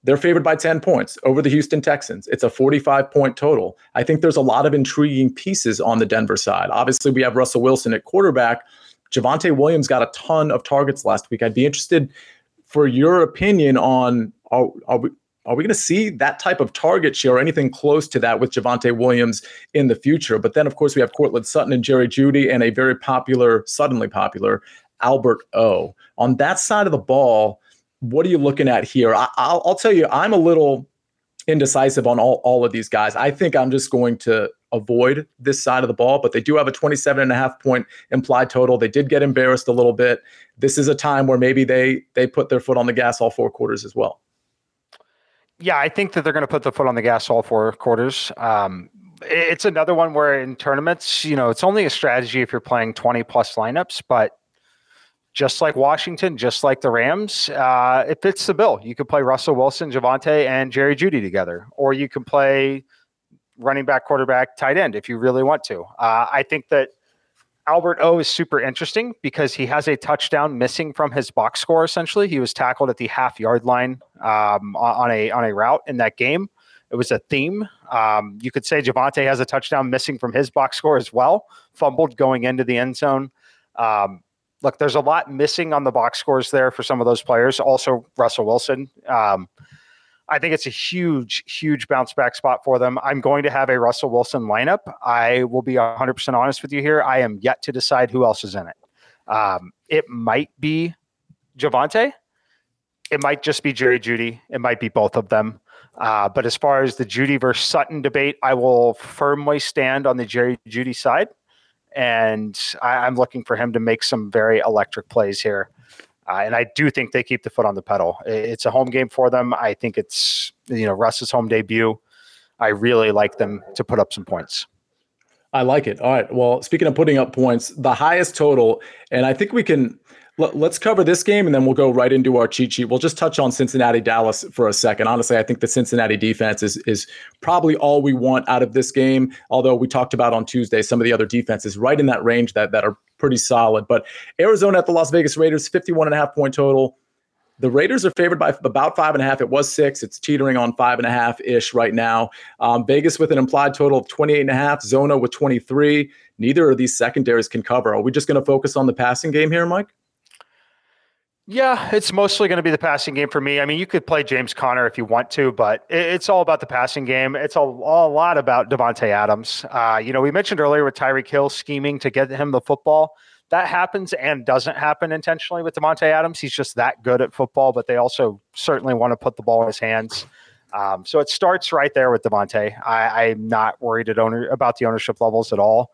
They're favored by 10 points over the Houston Texans. It's a 45-point total. I think there's a lot of intriguing pieces on the Denver side. Obviously, we have Russell Wilson at quarterback. Javonte Williams got a ton of targets last week. I'd be interested for your opinion on, are we going to see that type of target share or anything close to that with Javonte Williams in the future? But then, of course, we have Courtland Sutton and Jerry Jeudy and a very suddenly popular Albert O. On that side of the ball, what are you looking at here? I'll tell you, I'm a little indecisive on all of these guys. I think I'm just going to avoid this side of the ball, but they do have a 27.5-point implied total. They did get embarrassed a little bit. This is a time where maybe they put their foot on the gas all 4 quarters as well. Yeah, I think that they're going to put the foot on the gas all 4 quarters. It's another one where in tournaments, it's only a strategy if you're playing 20 plus lineups, but just like Washington, just like the Rams, it fits the bill. You could play Russell Wilson, Javonte, and Jerry Jeudy together, or you can play running back, quarterback, tight end if you really want to. I think that Albert O is super interesting because he has a touchdown missing from his box score. Essentially, he was tackled at the half-yard line on a route in that game. It was a theme. You could say Javonte has a touchdown missing from his box score as well, fumbled going into the end zone. Look, there's a lot missing on the box scores there for some of those players. Also, Russell Wilson. I think it's a huge, huge bounce back spot for them. I'm going to have a Russell Wilson lineup. I will be 100% honest with you here. I am yet to decide who else is in it. It might be Javonte. It might just be Jerry Jeudy. It might be both of them. But as far as the Jeudy versus Sutton debate, I will firmly stand on the Jerry Jeudy side. And I'm looking for him to make some very electric plays here. And I do think they keep the foot on the pedal. It's a home game for them. I think it's, Russ's home debut. I really like them to put up some points. I like it. All right. Well, speaking of putting up points, the highest total, and I think we can, let's cover this game and then we'll go right into our cheat sheet. We'll just touch on Cincinnati-Dallas for a second. Honestly, I think the Cincinnati defense is probably all we want out of this game, although we talked about on Tuesday some of the other defenses right in that range that are pretty solid. But Arizona at the Las Vegas Raiders, 51.5-point total. The Raiders are favored by about 5.5. It was 6. It's teetering on 5.5-ish right now. Vegas with an implied total of 28.5. Zona with 23. Neither of these secondaries can cover. Are we just going to focus on the passing game here, Mike? Yeah, it's mostly going to be the passing game for me. I mean, you could play James Conner if you want to, but it's all about the passing game. It's a lot about Davante Adams. We mentioned earlier with Tyreek Hill scheming to get him the football. That happens and doesn't happen intentionally with Davante Adams. He's just that good at football, but they also certainly want to put the ball in his hands. So it starts right there with Davante. I'm not worried about the ownership levels at all.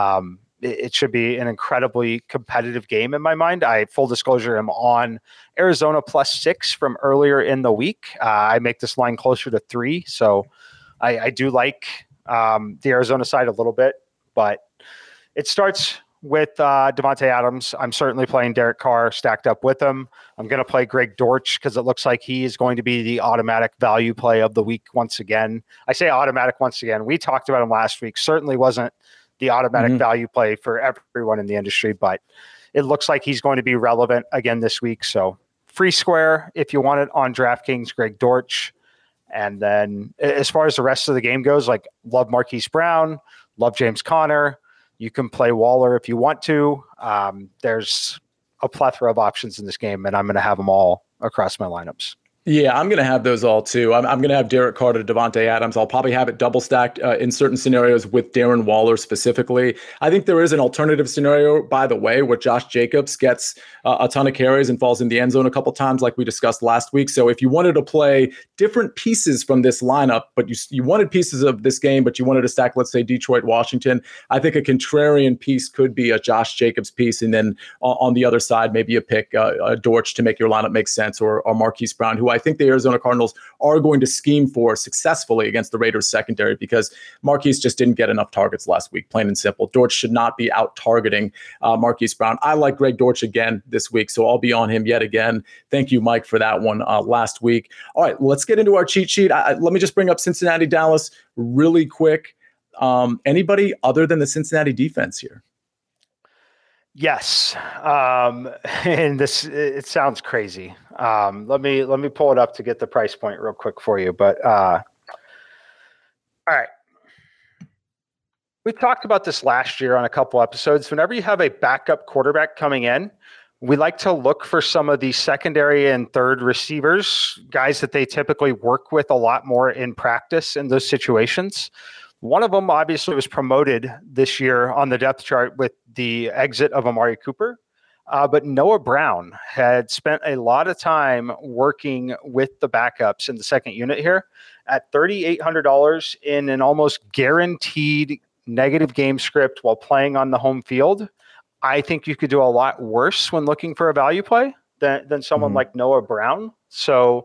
It should be an incredibly competitive game in my mind. Full disclosure, I'm on Arizona +6 from earlier in the week. I make this line closer to 3. So I do like the Arizona side a little bit, but it starts with Davante Adams. I'm certainly playing Derek Carr stacked up with him. I'm going to play Greg Dortch because it looks like he is going to be the automatic value play of the week once again. I say automatic once again. We talked about him last week. Certainly wasn't the automatic value play for everyone in the industry, but it looks like he's going to be relevant again this week. So free square if you want it on DraftKings, Greg Dortch. And then as far as the rest of the game goes, love Marquise Brown, love James Conner. You can play Waller if you want to. There's a plethora of options in this game, and I'm going to have them all across my lineups. Yeah, I'm going to have those all too. I'm going to have Derek Carr to Davante Adams. I'll probably have it double stacked in certain scenarios with Darren Waller specifically. I think there is an alternative scenario, by the way, where Josh Jacobs gets a ton of carries and falls in the end zone a couple times like we discussed last week. So if you wanted to play different pieces from this lineup, but you wanted pieces of this game, but you wanted to stack, let's say, Detroit, Washington, I think a contrarian piece could be a Josh Jacobs piece. And then on the other side, maybe a pick a Dortch to make your lineup make sense, or Marquise Brown, who I think the Arizona Cardinals are going to scheme for successfully against the Raiders secondary because Marquise just didn't get enough targets last week, plain and simple. Dortch should not be out targeting Marquise Brown. I like Greg Dortch again this week, so I'll be on him yet again. Thank you, Mike, for that one last week. All right, let's get into our cheat sheet. Let me just bring up Cincinnati, Dallas really quick. Anybody other than the Cincinnati defense here? Yes. And it sounds crazy. Let me pull it up to get the price point real quick for you. But all right. We talked about this last year on a couple episodes. Whenever you have a backup quarterback coming in, we like to look for some of the secondary and third receivers, guys that they typically work with a lot more in practice in those situations. One of them obviously was promoted this year on the depth chart with the exit of Amari Cooper. But Noah Brown had spent a lot of time working with the backups in the second unit here at $3,800 in an almost guaranteed negative game script while playing on the home field. I think you could do a lot worse when looking for a value play than someone like Noah Brown. So,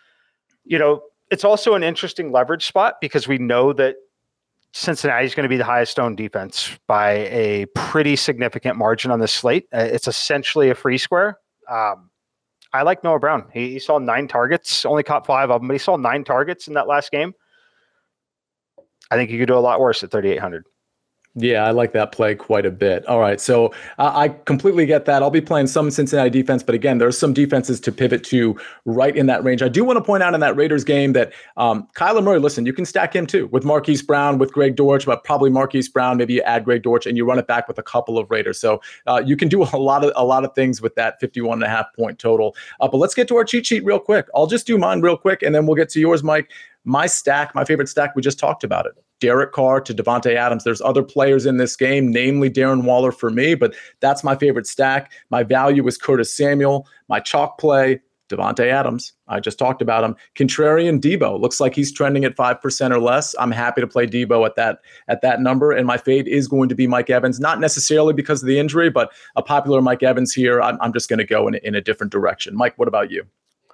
it's also an interesting leverage spot because we know that Cincinnati is going to be the highest owned defense by a pretty significant margin on the slate. It's essentially a free square. I like Noah Brown. He saw 9 targets, only caught 5 of them, but he saw 9 targets in that last game. I think you could do a lot worse at 3,800. Yeah, I like that play quite a bit. All right, so I completely get that. I'll be playing some Cincinnati defense, but again, there's some defenses to pivot to right in that range. I do want to point out in that Raiders game that Kyler Murray, listen, you can stack him too with Marquise Brown, with Greg Dortch, but probably Marquise Brown. Maybe you add Greg Dortch and you run it back with a couple of Raiders. So you can do a lot of things with that 51.5 point total. But let's get to our cheat sheet real quick. I'll just do mine real quick, and then we'll get to yours, Mike. My favorite stack, we just talked about it. Derek Carr to Davante Adams. There's other players in this game, namely Darren Waller for me, but that's my favorite stack. My value is Curtis Samuel. My chalk play, Davante Adams. I just talked about him. Contrarian Debo. Looks like he's trending at 5% or less. I'm happy to play Debo at that number. And my fade is going to be Mike Evans, not necessarily because of the injury, but a popular Mike Evans here. I'm just going to go in a different direction. Mike, what about you?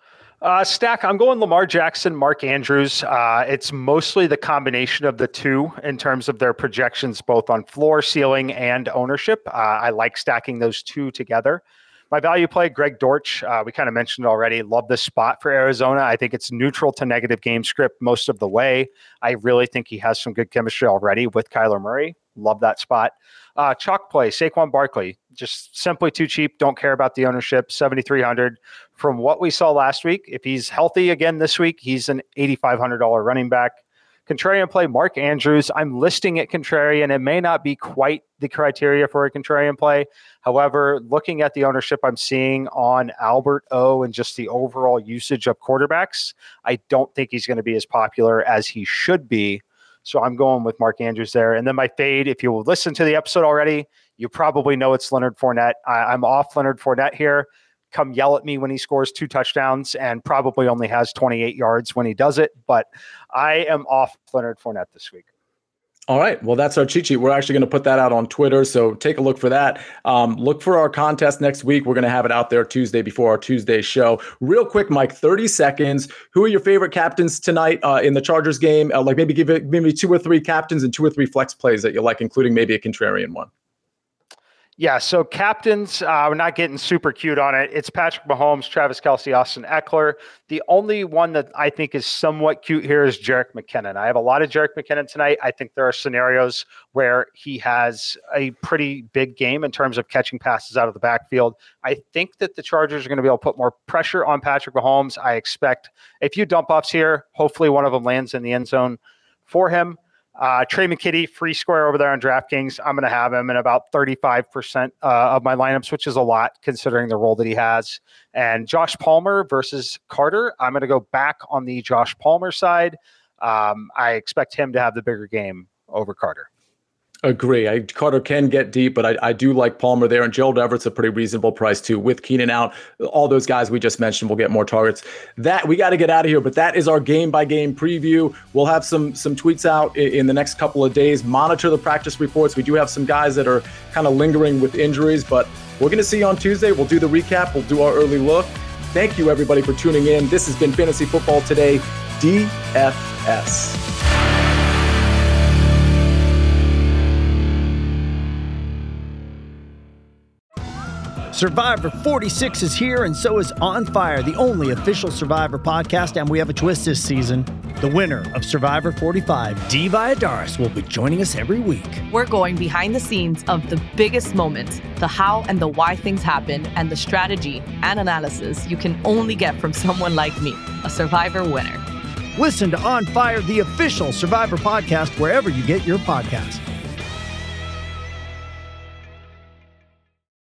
Stack, I'm going Lamar Jackson, Mark Andrews. It's mostly the combination of the two in terms of their projections, both on floor, ceiling, and ownership. I like stacking those two together. My value play, Greg Dortch. We kind of mentioned it already. Love this spot for Arizona. I think it's neutral to negative game script most of the way. I really think he has some good chemistry already with Kyler Murray. Love that spot. Chalk play, Saquon Barkley. Just simply too cheap. Don't care about the ownership. 7,300. From what we saw last week, if he's healthy again this week, he's an $8,500 running back. Contrarian play, Mark Andrews. I'm listing it contrarian. It may not be quite the criteria for a contrarian play. However, looking at the ownership I'm seeing on Albert O and just the overall usage of quarterbacks, I don't think he's going to be as popular as he should be. So I'm going with Mark Andrews there. And then my fade, if you will listen to the episode already, you probably know it's Leonard Fournette. I'm off Leonard Fournette here. Come yell at me when he scores 2 touchdowns and probably only has 28 yards when he does it. But I am off Leonard Fournette this week. All right. Well, that's our cheat sheet. We're actually going to put that out on Twitter, so take a look for that. Look for our contest next week. We're going to have it out there Tuesday before our Tuesday show. Real quick, Mike, 30 seconds. Who are your favorite captains tonight in the Chargers game? Maybe give it maybe 2 or 3 captains and 2 or 3 flex plays that you like, including maybe a contrarian one. Yeah, so captains, we're not getting super cute on it. It's Patrick Mahomes, Travis Kelce, Austin Eckler. The only one that I think is somewhat cute here is Jerick McKinnon. I have a lot of Jerick McKinnon tonight. I think there are scenarios where he has a pretty big game in terms of catching passes out of the backfield. I think that the Chargers are going to be able to put more pressure on Patrick Mahomes. I expect a few dump-offs here. Hopefully one of them lands in the end zone for him. Trey McKitty, free square over there on DraftKings. I'm going to have him in about 35% of my lineups, which is a lot considering the role that he has. And Josh Palmer versus Carter. I'm going to go back on the Josh Palmer side. I expect him to have the bigger game over Carter. Agree. Carter can get deep, but I do like Palmer there. And Gerald Everett's a pretty reasonable price too. With Keenan out, all those guys we just mentioned will get more targets. That we got to get out of here, but that is our game-by-game preview. We'll have some tweets out in the next couple of days. Monitor the practice reports. We do have some guys that are kind of lingering with injuries, but we're going to see you on Tuesday. We'll do the recap. We'll do our early look. Thank you, everybody, for tuning in. This has been Fantasy Football Today, DFS. Survivor 46 is here, and so is On Fire, the only official Survivor podcast, and we have a twist this season. The winner of Survivor 45, Dee Valladares, will be joining us every week. We're going behind the scenes of the biggest moments, the how and the why things happen, and the strategy and analysis you can only get from someone like me, a Survivor winner. Listen to On Fire, the official Survivor podcast, wherever you get your podcasts.